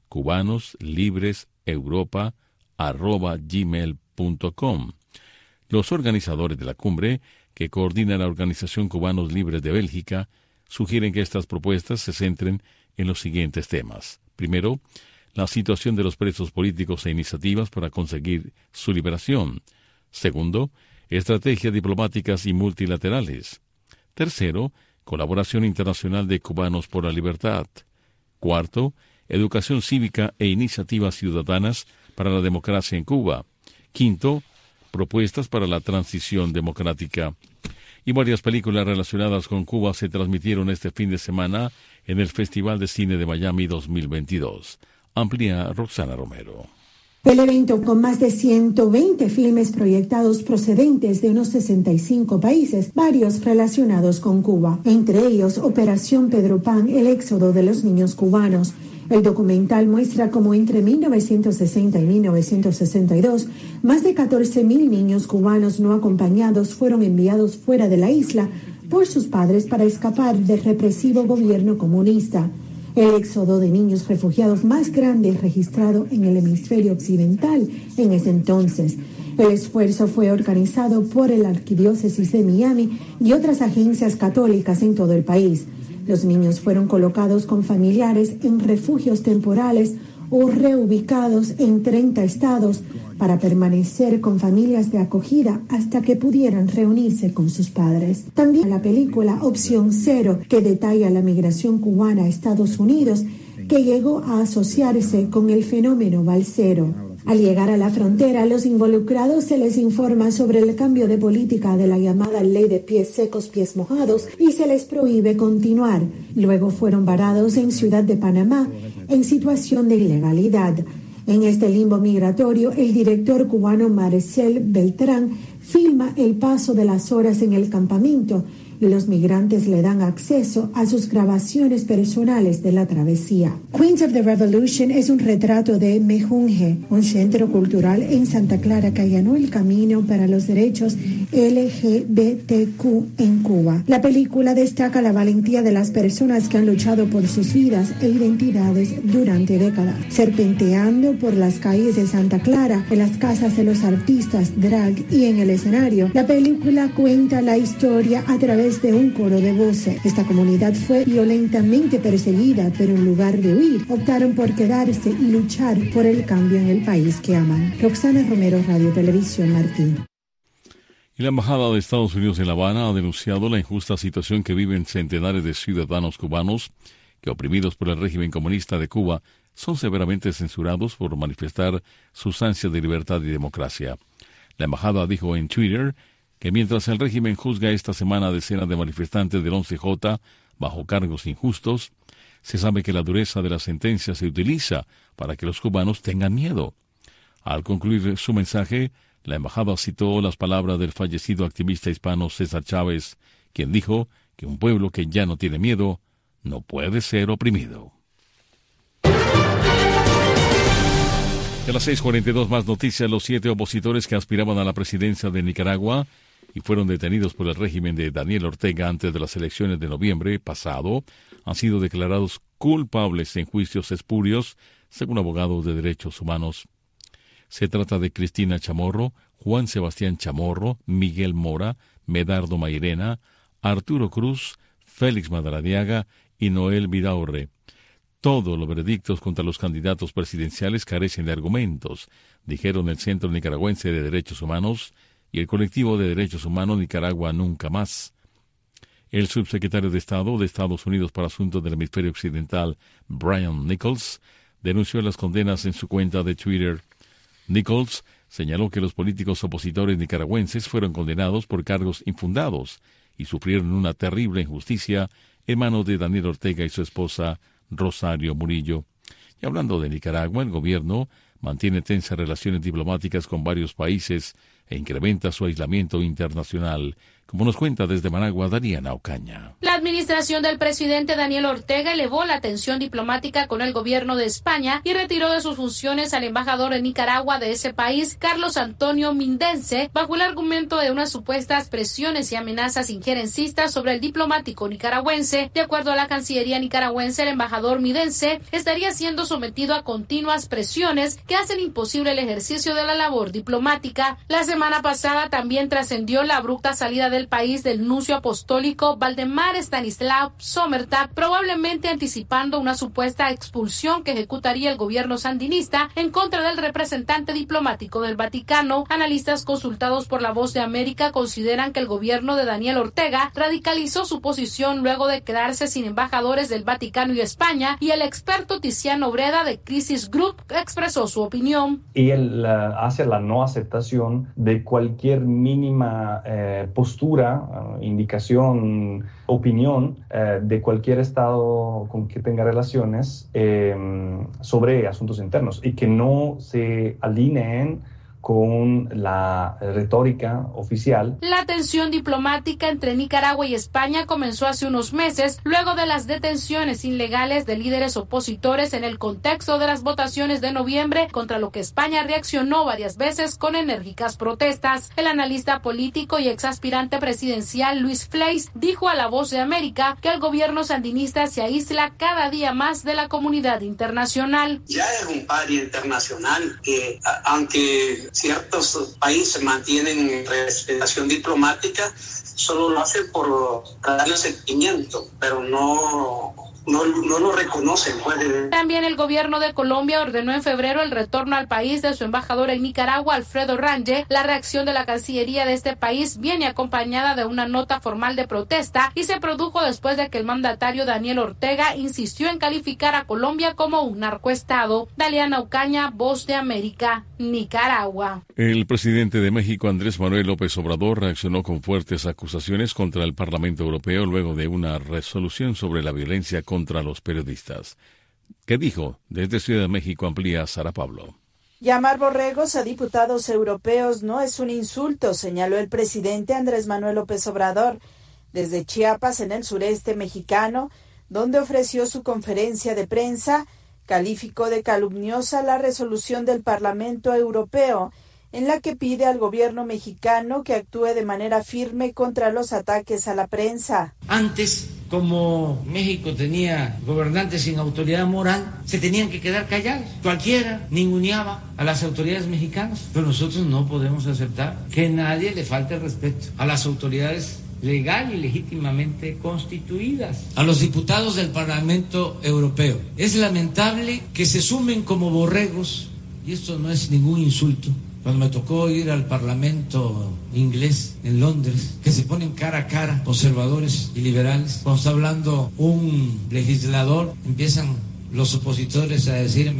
cubaноslibreseuropa@gmail.com. Los organizadores de la cumbre, que coordina la Organización Cubanos Libres de Bélgica, sugieren que estas propuestas se centren en los siguientes temas. Primero, la situación de los presos políticos e iniciativas para conseguir su liberación. Segundo, estrategias diplomáticas y multilaterales. Tercero, colaboración internacional de Cubanos por la Libertad. Cuarto, educación cívica e iniciativas ciudadanas para la democracia en Cuba. Quinto, propuestas para la transición democrática. Y varias películas relacionadas con Cuba se transmitieron este fin de semana en el Festival de Cine de Miami 2022. Amplía Roxana Romero. El evento, con más de 120 filmes proyectados procedentes de unos 65 países, varios relacionados con Cuba, entre ellos Operación Pedro Pan, el éxodo de los niños cubanos. El documental muestra cómo entre 1960 y 1962, más de 14.000 niños cubanos no acompañados fueron enviados fuera de la isla por sus padres para escapar del represivo gobierno comunista. El éxodo de niños refugiados más grande registrado en el hemisferio occidental en ese entonces. El esfuerzo fue organizado por la Arquidiócesis de Miami y otras agencias católicas en todo el país. Los niños fueron colocados con familiares en refugios temporales o reubicados en 30 estados para permanecer con familias de acogida hasta que pudieran reunirse con sus padres. También la película Opción Cero, que detalla la migración cubana a Estados Unidos, que llegó a asociarse con el fenómeno balsero. Al llegar a la frontera, a los involucrados se les informa sobre el cambio de política de la llamada ley de pies secos, pies mojados, y se les prohíbe continuar. Luego fueron varados en Ciudad de Panamá en situación de ilegalidad. En este limbo migratorio, el director cubano Marcel Beltrán filma el paso de las horas en el campamento y los migrantes le dan acceso a sus grabaciones personales de la travesía. Queens of the Revolution es un retrato de Mejunje, un centro cultural en Santa Clara que allanó el camino para los derechos LGBTQ en Cuba. La película destaca la valentía de las personas que han luchado por sus vidas e identidades durante décadas. Serpenteando por las calles de Santa Clara, en las casas de los artistas drag y en el escenario, la película cuenta la historia a través de un coro de voces. Esta comunidad fue violentamente perseguida, pero en lugar de huir, optaron por quedarse y luchar por el cambio en el país que aman. Roxana Romero, Radio Televisión Martín. Y la Embajada de Estados Unidos en La Habana ha denunciado la injusta situación que viven centenares de ciudadanos cubanos que, oprimidos por el régimen comunista de Cuba, son severamente censurados por manifestar sus ansias de libertad y democracia. La embajada dijo en Twitter que mientras el régimen juzga esta semana a decenas de manifestantes del 11J bajo cargos injustos, se sabe que la dureza de la sentencia se utiliza para que los cubanos tengan miedo. Al concluir su mensaje, la embajada citó las palabras del fallecido activista hispano César Chávez, quien dijo que un pueblo que ya no tiene miedo no puede ser oprimido. A las 6:42 más noticias. Los 7 opositores que aspiraban a la presidencia de Nicaragua y fueron detenidos por el régimen de Daniel Ortega antes de las elecciones de noviembre pasado han sido declarados culpables en juicios espurios, según abogados de derechos humanos. Se trata de Cristina Chamorro, Juan Sebastián Chamorro, Miguel Mora, Medardo Mairena, Arturo Cruz, Félix Madariaga y Noel Vidaurre. Todos los veredictos contra los candidatos presidenciales carecen de argumentos, dijeron el Centro Nicaragüense de Derechos Humanos y el Colectivo de Derechos Humanos Nicaragua Nunca Más. El subsecretario de Estado de Estados Unidos para Asuntos del Hemisferio Occidental, Brian Nichols, denunció las condenas en su cuenta de Twitter. Nichols señaló que los políticos opositores nicaragüenses fueron condenados por cargos infundados y sufrieron una terrible injusticia en manos de Daniel Ortega y su esposa Rosario Murillo. Y hablando de Nicaragua, el gobierno mantiene tensas relaciones diplomáticas con varios países, e incrementa su aislamiento internacional, como nos cuenta desde Managua Dariana Ocaña. La administración del presidente Daniel Ortega elevó la tensión diplomática con el gobierno de España y retiró de sus funciones al embajador en Nicaragua de ese país, Carlos Antonio Mindense, bajo el argumento de unas supuestas presiones y amenazas injerencistas sobre el diplomático nicaragüense. De acuerdo a la Cancillería nicaragüense, el embajador Mindense estaría siendo sometido a continuas presiones que hacen imposible el ejercicio de la labor diplomática. La semana pasada también trascendió la abrupta salida del país del nuncio apostólico Valdemar Stanislav Somerta, probablemente anticipando una supuesta expulsión que ejecutaría el gobierno sandinista en contra del representante diplomático del Vaticano. Analistas consultados por La Voz de América consideran que el gobierno de Daniel Ortega radicalizó su posición luego de quedarse sin embajadores del Vaticano y España, y el experto Tiziano Breda de Crisis Group expresó su opinión. Y él hace la no aceptación de cualquier mínima postura, indicación, opinión de cualquier Estado con que tenga relaciones sobre asuntos internos y que no se alineen con la retórica oficial. La tensión diplomática entre Nicaragua y España comenzó hace unos meses, luego de las detenciones ilegales de líderes opositores en el contexto de las votaciones de noviembre, contra lo que España reaccionó varias veces con enérgicas protestas. El analista político y exaspirante presidencial Luis Fleis dijo a La Voz de América que el gobierno sandinista se aísla cada día más de la comunidad internacional. Ya es un paria internacional que, aunque ciertos países mantienen relación diplomática, solo lo hacen por darle sentimiento, pero no lo reconocen. También el gobierno de Colombia ordenó en febrero el retorno al país de su embajador en Nicaragua, Alfredo Range. La reacción de la Cancillería de este país viene acompañada de una nota formal de protesta y se produjo después de que el mandatario Daniel Ortega insistió en calificar a Colombia como un narcoestado. Daliana Ocaña, Voz de América, Nicaragua. El presidente de México, Andrés Manuel López Obrador, reaccionó con fuertes acusaciones contra el Parlamento Europeo luego de una resolución sobre la violencia contra los periodistas. ¿Qué dijo? Desde Ciudad de México amplía Sara Pablo. Llamar borregos a diputados europeos no es un insulto, señaló el presidente Andrés Manuel López Obrador desde Chiapas, en el sureste mexicano, donde ofreció su conferencia de prensa. Calificó de calumniosa la resolución del Parlamento Europeo en la que pide al gobierno mexicano que actúe de manera firme contra los ataques a la prensa. Antes, como México tenía gobernantes sin autoridad moral, se tenían que quedar callados. Cualquiera ninguneaba a las autoridades mexicanas, pero nosotros no podemos aceptar que nadie le falte el respeto a las autoridades legal y legítimamente constituidas. A los diputados del Parlamento Europeo, es lamentable que se sumen como borregos, y esto no es ningún insulto. Cuando me tocó ir al Parlamento inglés en Londres, que se ponen cara a cara conservadores y liberales, cuando está hablando un legislador, empiezan los opositores a decir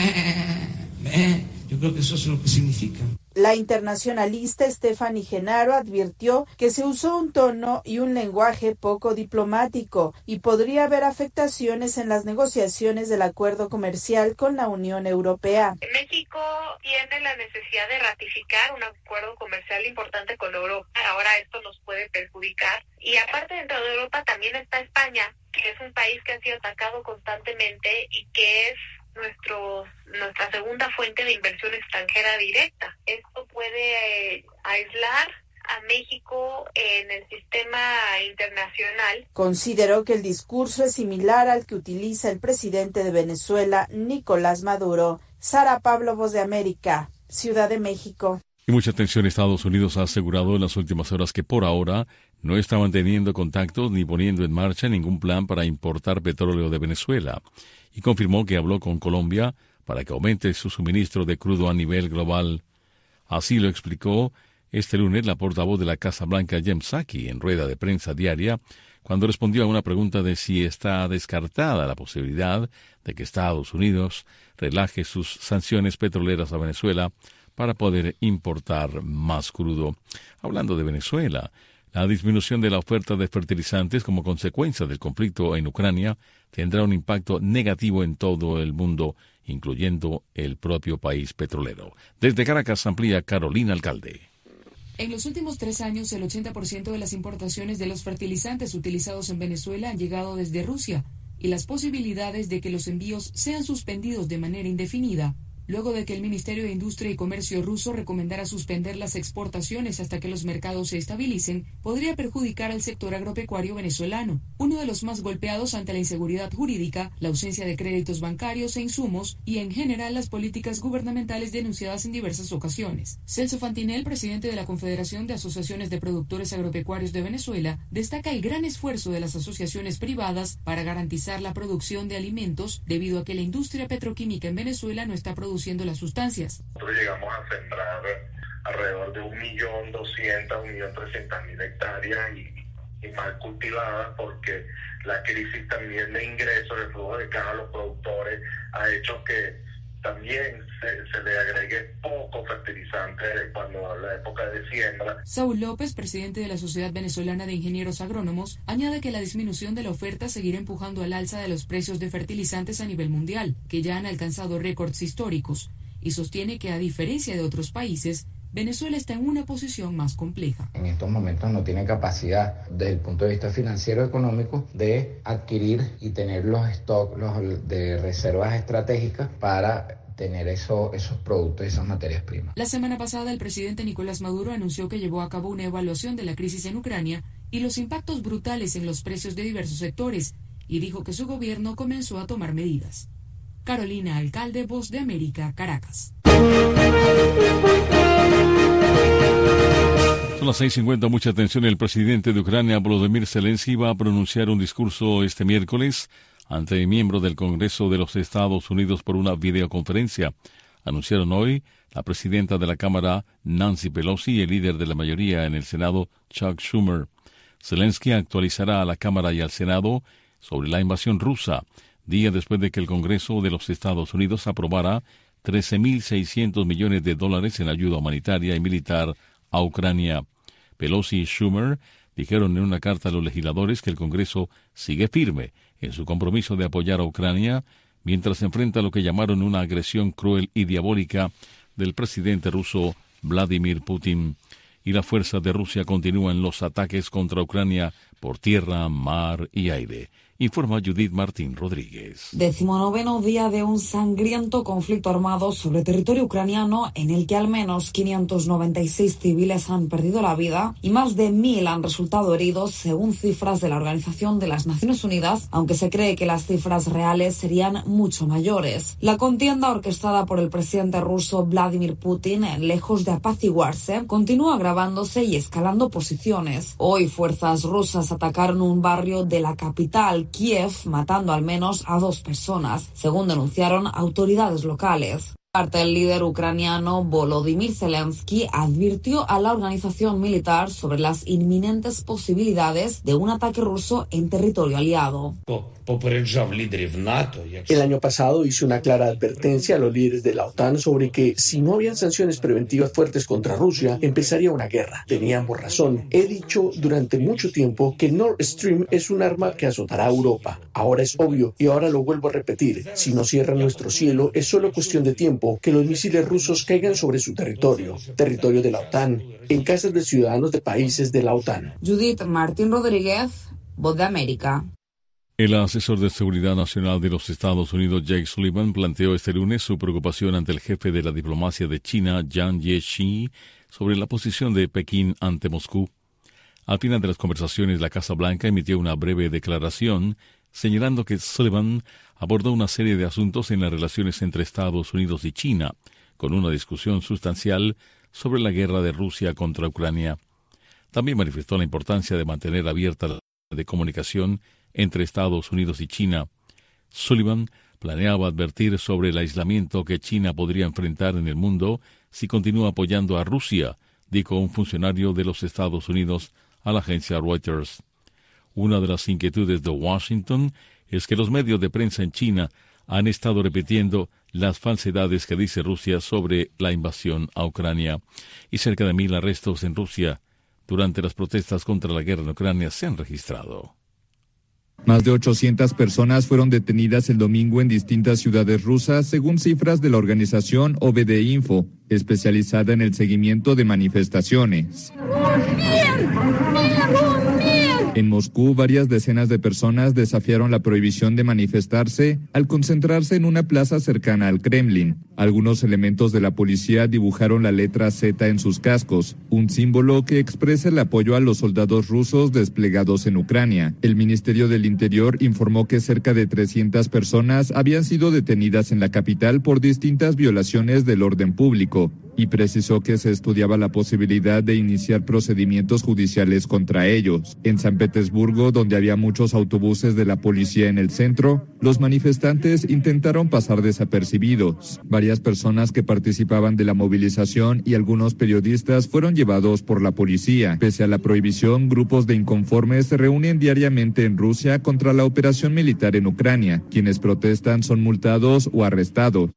yo creo que eso es lo que significa. La internacionalista Stephanie Genaro advirtió que se usó un tono y un lenguaje poco diplomático y podría haber afectaciones en las negociaciones del acuerdo comercial con la Unión Europea. México tiene la necesidad de ratificar un acuerdo comercial importante con Europa. Ahora esto nos puede perjudicar. Y aparte, dentro de Europa también está España, que es un país que ha sido atacado constantemente y que es nuestra segunda fuente de inversión extranjera directa. Esto puede aislar a México en el sistema internacional. Consideró que el discurso es similar al que utiliza el presidente de Venezuela, Nicolás Maduro. Sara Pablo, Voz de América, Ciudad de México. Y mucha atención. Estados Unidos ha asegurado en las últimas horas que por ahora no está manteniendo contactos ni poniendo en marcha ningún plan para importar petróleo de Venezuela, y confirmó que habló con Colombia para que aumente su suministro de crudo a nivel global. Así lo explicó este lunes la portavoz de la Casa Blanca, Jen Psaki, en rueda de prensa diaria, cuando respondió a una pregunta de si está descartada la posibilidad de que Estados Unidos relaje sus sanciones petroleras a Venezuela para poder importar más crudo. Hablando de Venezuela, la disminución de la oferta de fertilizantes como consecuencia del conflicto en Ucrania tendrá un impacto negativo en todo el mundo, incluyendo el propio país petrolero. Desde Caracas amplía Carolina Alcalde. En los últimos 3 años, el 80% de las importaciones de los fertilizantes utilizados en Venezuela han llegado desde Rusia, y las posibilidades de que los envíos sean suspendidos de manera indefinida, luego de que el Ministerio de Industria y Comercio ruso recomendara suspender las exportaciones hasta que los mercados se estabilicen, podría perjudicar al sector agropecuario venezolano, uno de los más golpeados ante la inseguridad jurídica, la ausencia de créditos bancarios e insumos y, en general, las políticas gubernamentales denunciadas en diversas ocasiones. Celso Fantinel, presidente de la Confederación de Asociaciones de Productores Agropecuarios de Venezuela, destaca el gran esfuerzo de las asociaciones privadas para garantizar la producción de alimentos debido a que la industria petroquímica en Venezuela no está produciendo las sustancias. Nosotros llegamos a sembrar alrededor de 1.200.000, 1.300.000 hectáreas y mal cultivadas, porque la crisis también de ingresos, de flujo de caja a los productores, ha hecho que también se le agregue poco fertilizante cuando la época de siembra. Saúl López, presidente de la Sociedad Venezolana de Ingenieros Agrónomos, añade que la disminución de la oferta seguirá empujando al alza de los precios de fertilizantes a nivel mundial, que ya han alcanzado récords históricos, y sostiene que, a diferencia de otros países, Venezuela está en una posición más compleja. En estos momentos no tiene capacidad, desde el punto de vista financiero económico, de adquirir y tener los stocks de reservas estratégicas para tener esos productos y esas materias primas. La semana pasada, el presidente Nicolás Maduro anunció que llevó a cabo una evaluación de la crisis en Ucrania y los impactos brutales en los precios de diversos sectores, y dijo que su gobierno comenzó a tomar medidas. Carolina Alcalde, Voz de América, Caracas. Son las 6:50, mucha atención. El presidente de Ucrania, Volodymyr Zelensky, va a pronunciar un discurso este miércoles ante miembros del Congreso de los Estados Unidos por una videoconferencia. Anunciaron hoy la presidenta de la Cámara, Nancy Pelosi, y el líder de la mayoría en el Senado, Chuck Schumer. Zelensky actualizará a la Cámara y al Senado sobre la invasión rusa, día después de que el Congreso de los Estados Unidos aprobara $13.600 millones en ayuda humanitaria y militar a Ucrania. Pelosi y Schumer dijeron en una carta a los legisladores que el Congreso sigue firme en su compromiso de apoyar a Ucrania mientras se enfrenta a lo que llamaron una agresión cruel y diabólica del presidente ruso Vladimir Putin. Y las fuerzas de Rusia continúan los ataques contra Ucrania por tierra, mar y aire. Informa Judith Martín Rodríguez. 19º día de un sangriento conflicto armado sobre territorio ucraniano en el que al menos 596 civiles han perdido la vida y más de 1.000 han resultado heridos, según cifras de la Organización de las Naciones Unidas, aunque se cree que las cifras reales serían mucho mayores. La contienda orquestada por el presidente ruso Vladimir Putin, lejos de apaciguarse, continúa agravándose y escalando posiciones. Hoy fuerzas rusas atacaron un barrio de la capital, Kiev, matando al menos a 2 personas, según denunciaron autoridades locales. El líder ucraniano Volodymyr Zelensky advirtió a la organización militar sobre las inminentes posibilidades de un ataque ruso en territorio aliado. El año pasado hizo una clara advertencia a los líderes de la OTAN sobre que si no habían sanciones preventivas fuertes contra Rusia, empezaría una guerra. Teníamos razón. He dicho durante mucho tiempo que Nord Stream es un arma que azotará a Europa. Ahora es obvio y ahora lo vuelvo a repetir. Si no cierran nuestro cielo, es solo cuestión de tiempo que los misiles rusos caigan sobre su territorio de la OTAN, en casas de ciudadanos de países de la OTAN. Judith Martín Rodríguez, Voz de América. El asesor de Seguridad Nacional de los Estados Unidos, Jake Sullivan, planteó este lunes su preocupación ante el jefe de la diplomacia de China, Yang Jiechi, sobre la posición de Pekín ante Moscú. Al final de las conversaciones, la Casa Blanca emitió una breve declaración señalando que Sullivan abordó una serie de asuntos en las relaciones entre Estados Unidos y China, con una discusión sustancial sobre la guerra de Rusia contra Ucrania. También manifestó la importancia de mantener abierta la de comunicación entre Estados Unidos y China. Sullivan planeaba advertir sobre el aislamiento que China podría enfrentar en el mundo si continúa apoyando a Rusia, dijo un funcionario de los Estados Unidos a la agencia Reuters. Una de las inquietudes de Washington es que los medios de prensa en China han estado repitiendo las falsedades que dice Rusia sobre la invasión a Ucrania, y cerca de 1.000 arrestos en Rusia durante las protestas contra la guerra en Ucrania se han registrado. Más de 800 personas fueron detenidas el domingo en distintas ciudades rusas, según cifras de la organización OVD Info, especializada en el seguimiento de manifestaciones. En Moscú, varias decenas de personas desafiaron la prohibición de manifestarse al concentrarse en una plaza cercana al Kremlin. Algunos elementos de la policía dibujaron la letra Z en sus cascos, un símbolo que expresa el apoyo a los soldados rusos desplegados en Ucrania. El Ministerio del Interior informó que cerca de 300 personas habían sido detenidas en la capital por distintas violaciones del orden público, y precisó que se estudiaba la posibilidad de iniciar procedimientos judiciales contra ellos. En San Petersburgo, donde había muchos autobuses de la policía en el centro, los manifestantes intentaron pasar desapercibidos. Varias personas que participaban de la movilización y algunos periodistas fueron llevados por la policía. Pese a la prohibición, grupos de inconformes se reúnen diariamente en Rusia contra la operación militar en Ucrania. Quienes protestan son multados o arrestados.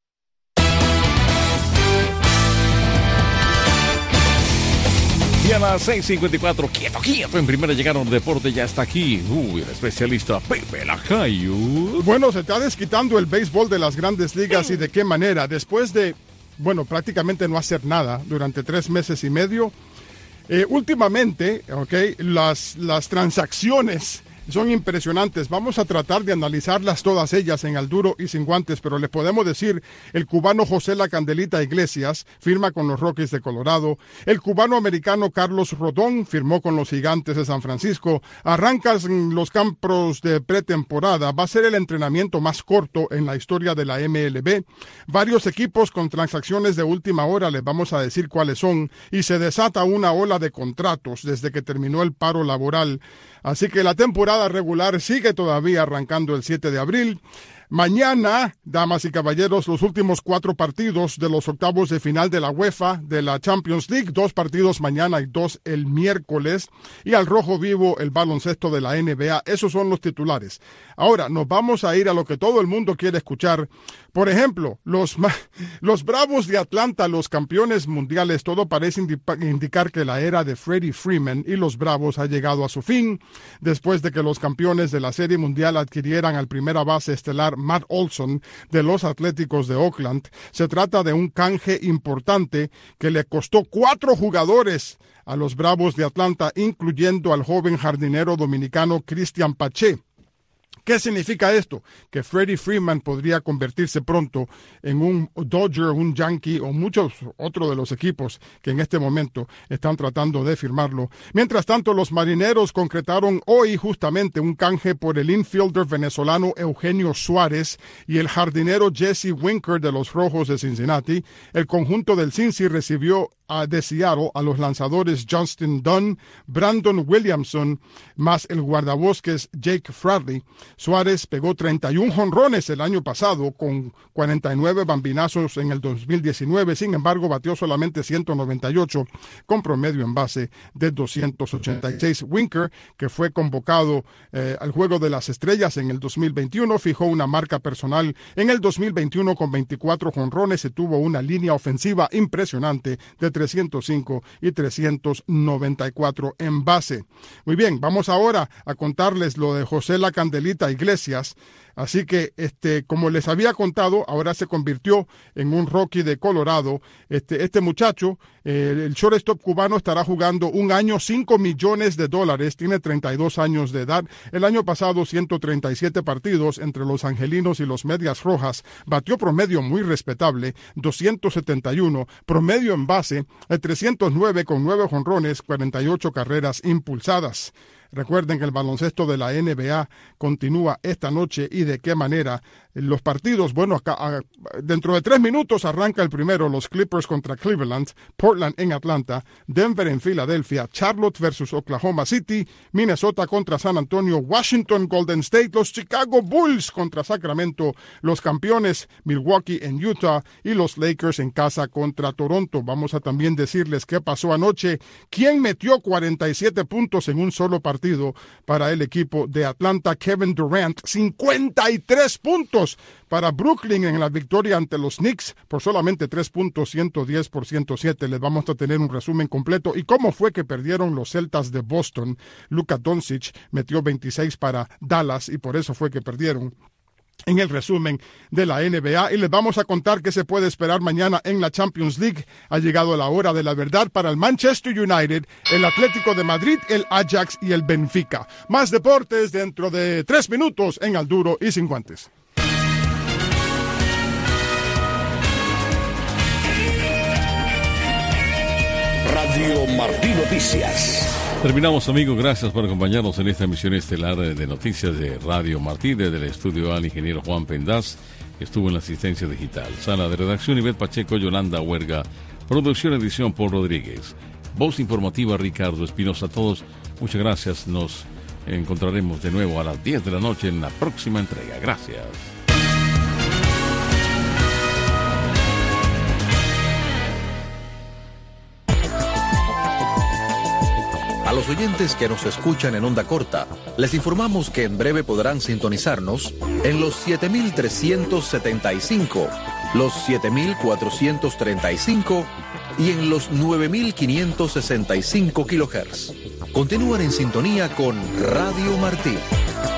Y a las 6:54, quieto, en primera llegaron deporte, ya está aquí, el especialista Pepe Lacayo. Bueno, se está desquitando el béisbol de las grandes ligas y de qué manera, después de, prácticamente no hacer nada durante 3 meses y medio, últimamente, las transacciones son impresionantes. Vamos a tratar de analizarlas todas ellas en al duro y sin guantes, pero les podemos decir, el cubano José La Candelita Iglesias firma con los Rockies de Colorado, el cubano-americano Carlos Rodón firmó con los Gigantes de San Francisco, arrancan los campos de pretemporada, va a ser el entrenamiento más corto en la historia de la MLB, varios equipos con transacciones de última hora, les vamos a decir cuáles son, y se desata una ola de contratos desde que terminó el paro laboral. Así que la temporada regular sigue todavía arrancando el 7 de abril. Mañana, damas y caballeros, los últimos 4 partidos de los octavos de final de la UEFA, de la Champions League, 2 partidos mañana y 2 el miércoles, y al rojo vivo el baloncesto de la NBA. Esos son los titulares. Ahora, nos vamos a ir a lo que todo el mundo quiere escuchar. Por ejemplo, los Bravos de Atlanta, los campeones mundiales, todo parece indicar que la era de Freddie Freeman y los Bravos ha llegado a su fin, después de que los campeones de la Serie Mundial adquirieran al primera base estelar Matt Olson de los Atléticos de Oakland. Se trata de un canje importante que le costó 4 jugadores a los Bravos de Atlanta, incluyendo al joven jardinero dominicano Cristian Pache. ¿Qué significa esto? Que Freddie Freeman podría convertirse pronto en un Dodger, un Yankee o muchos otros de los equipos que en este momento están tratando de firmarlo. Mientras tanto, los Marineros concretaron hoy justamente un canje por el infielder venezolano Eugenio Suárez y el jardinero Jesse Winker de los Rojos de Cincinnati. El conjunto del Cincy recibió de Seattle a los lanzadores Justin Dunn, Brandon Williamson, más el guardabosques Jake Fradley. Suárez pegó 31 jonrones el año pasado con 49 bambinazos en el 2019, sin embargo batió solamente 198 con promedio en base de 286. Winker, que fue convocado al Juego de las Estrellas en el 2021, fijó una marca personal en el 2021 con 24 jonrones y tuvo una línea ofensiva impresionante de 305 y 394 en base. Muy bien, vamos ahora a contarles lo de José La Candelita Iglesias. Así que, como les había contado, ahora se convirtió en un Rocky de Colorado. Este muchacho, el shortstop cubano, estará jugando un año, $5 millones, tiene 32 años de edad. El año pasado, 137 partidos entre los angelinos y los medias rojas. Batió promedio muy respetable, 271, promedio en base, 309 con 9 jonrones, 48 carreras impulsadas. Recuerden que el baloncesto de la NBA continúa esta noche y de qué manera. Los partidos, dentro de 3 minutos arranca el primero, los Clippers contra Cleveland, Portland en Atlanta, Denver en Filadelfia, Charlotte versus Oklahoma City, Minnesota contra San Antonio, Washington, Golden State, los Chicago Bulls contra Sacramento, los campeones Milwaukee en Utah y los Lakers en casa contra Toronto. Vamos a también decirles qué pasó anoche, quién metió 47 puntos en un solo partido para el equipo de Atlanta. Kevin Durant, 53 puntos puntos para Brooklyn en la victoria ante los Knicks por solamente 3 puntos, 110 por 107. Les vamos a tener un resumen completo y cómo fue que perdieron los Celtas de Boston. Luka Doncic metió 26 para Dallas y por eso fue que perdieron en el resumen de la NBA. Y les vamos a contar qué se puede esperar mañana en la Champions League. Ha llegado la hora de la verdad para el Manchester United, el Atlético de Madrid, el Ajax y el Benfica. Más deportes dentro de 3 minutos en Al Duro y Sin Guantes. Radio Martí Noticias. Terminamos, amigos. Gracias por acompañarnos en esta emisión estelar de noticias de Radio Martí. Desde el estudio al ingeniero Juan Pendaz, que estuvo en la asistencia digital. Sala de redacción, Ivette Pacheco, Yolanda Huerga. Producción, edición, Paul Rodríguez. Voz informativa, Ricardo Espinosa. A todos, muchas gracias. Nos encontraremos de nuevo a las 10 de la noche en la próxima entrega. Gracias. A los oyentes que nos escuchan en onda corta, les informamos que en breve podrán sintonizarnos en los 7.375, los 7.435 y en los 9.565 kHz. Continúan en sintonía con Radio Martí.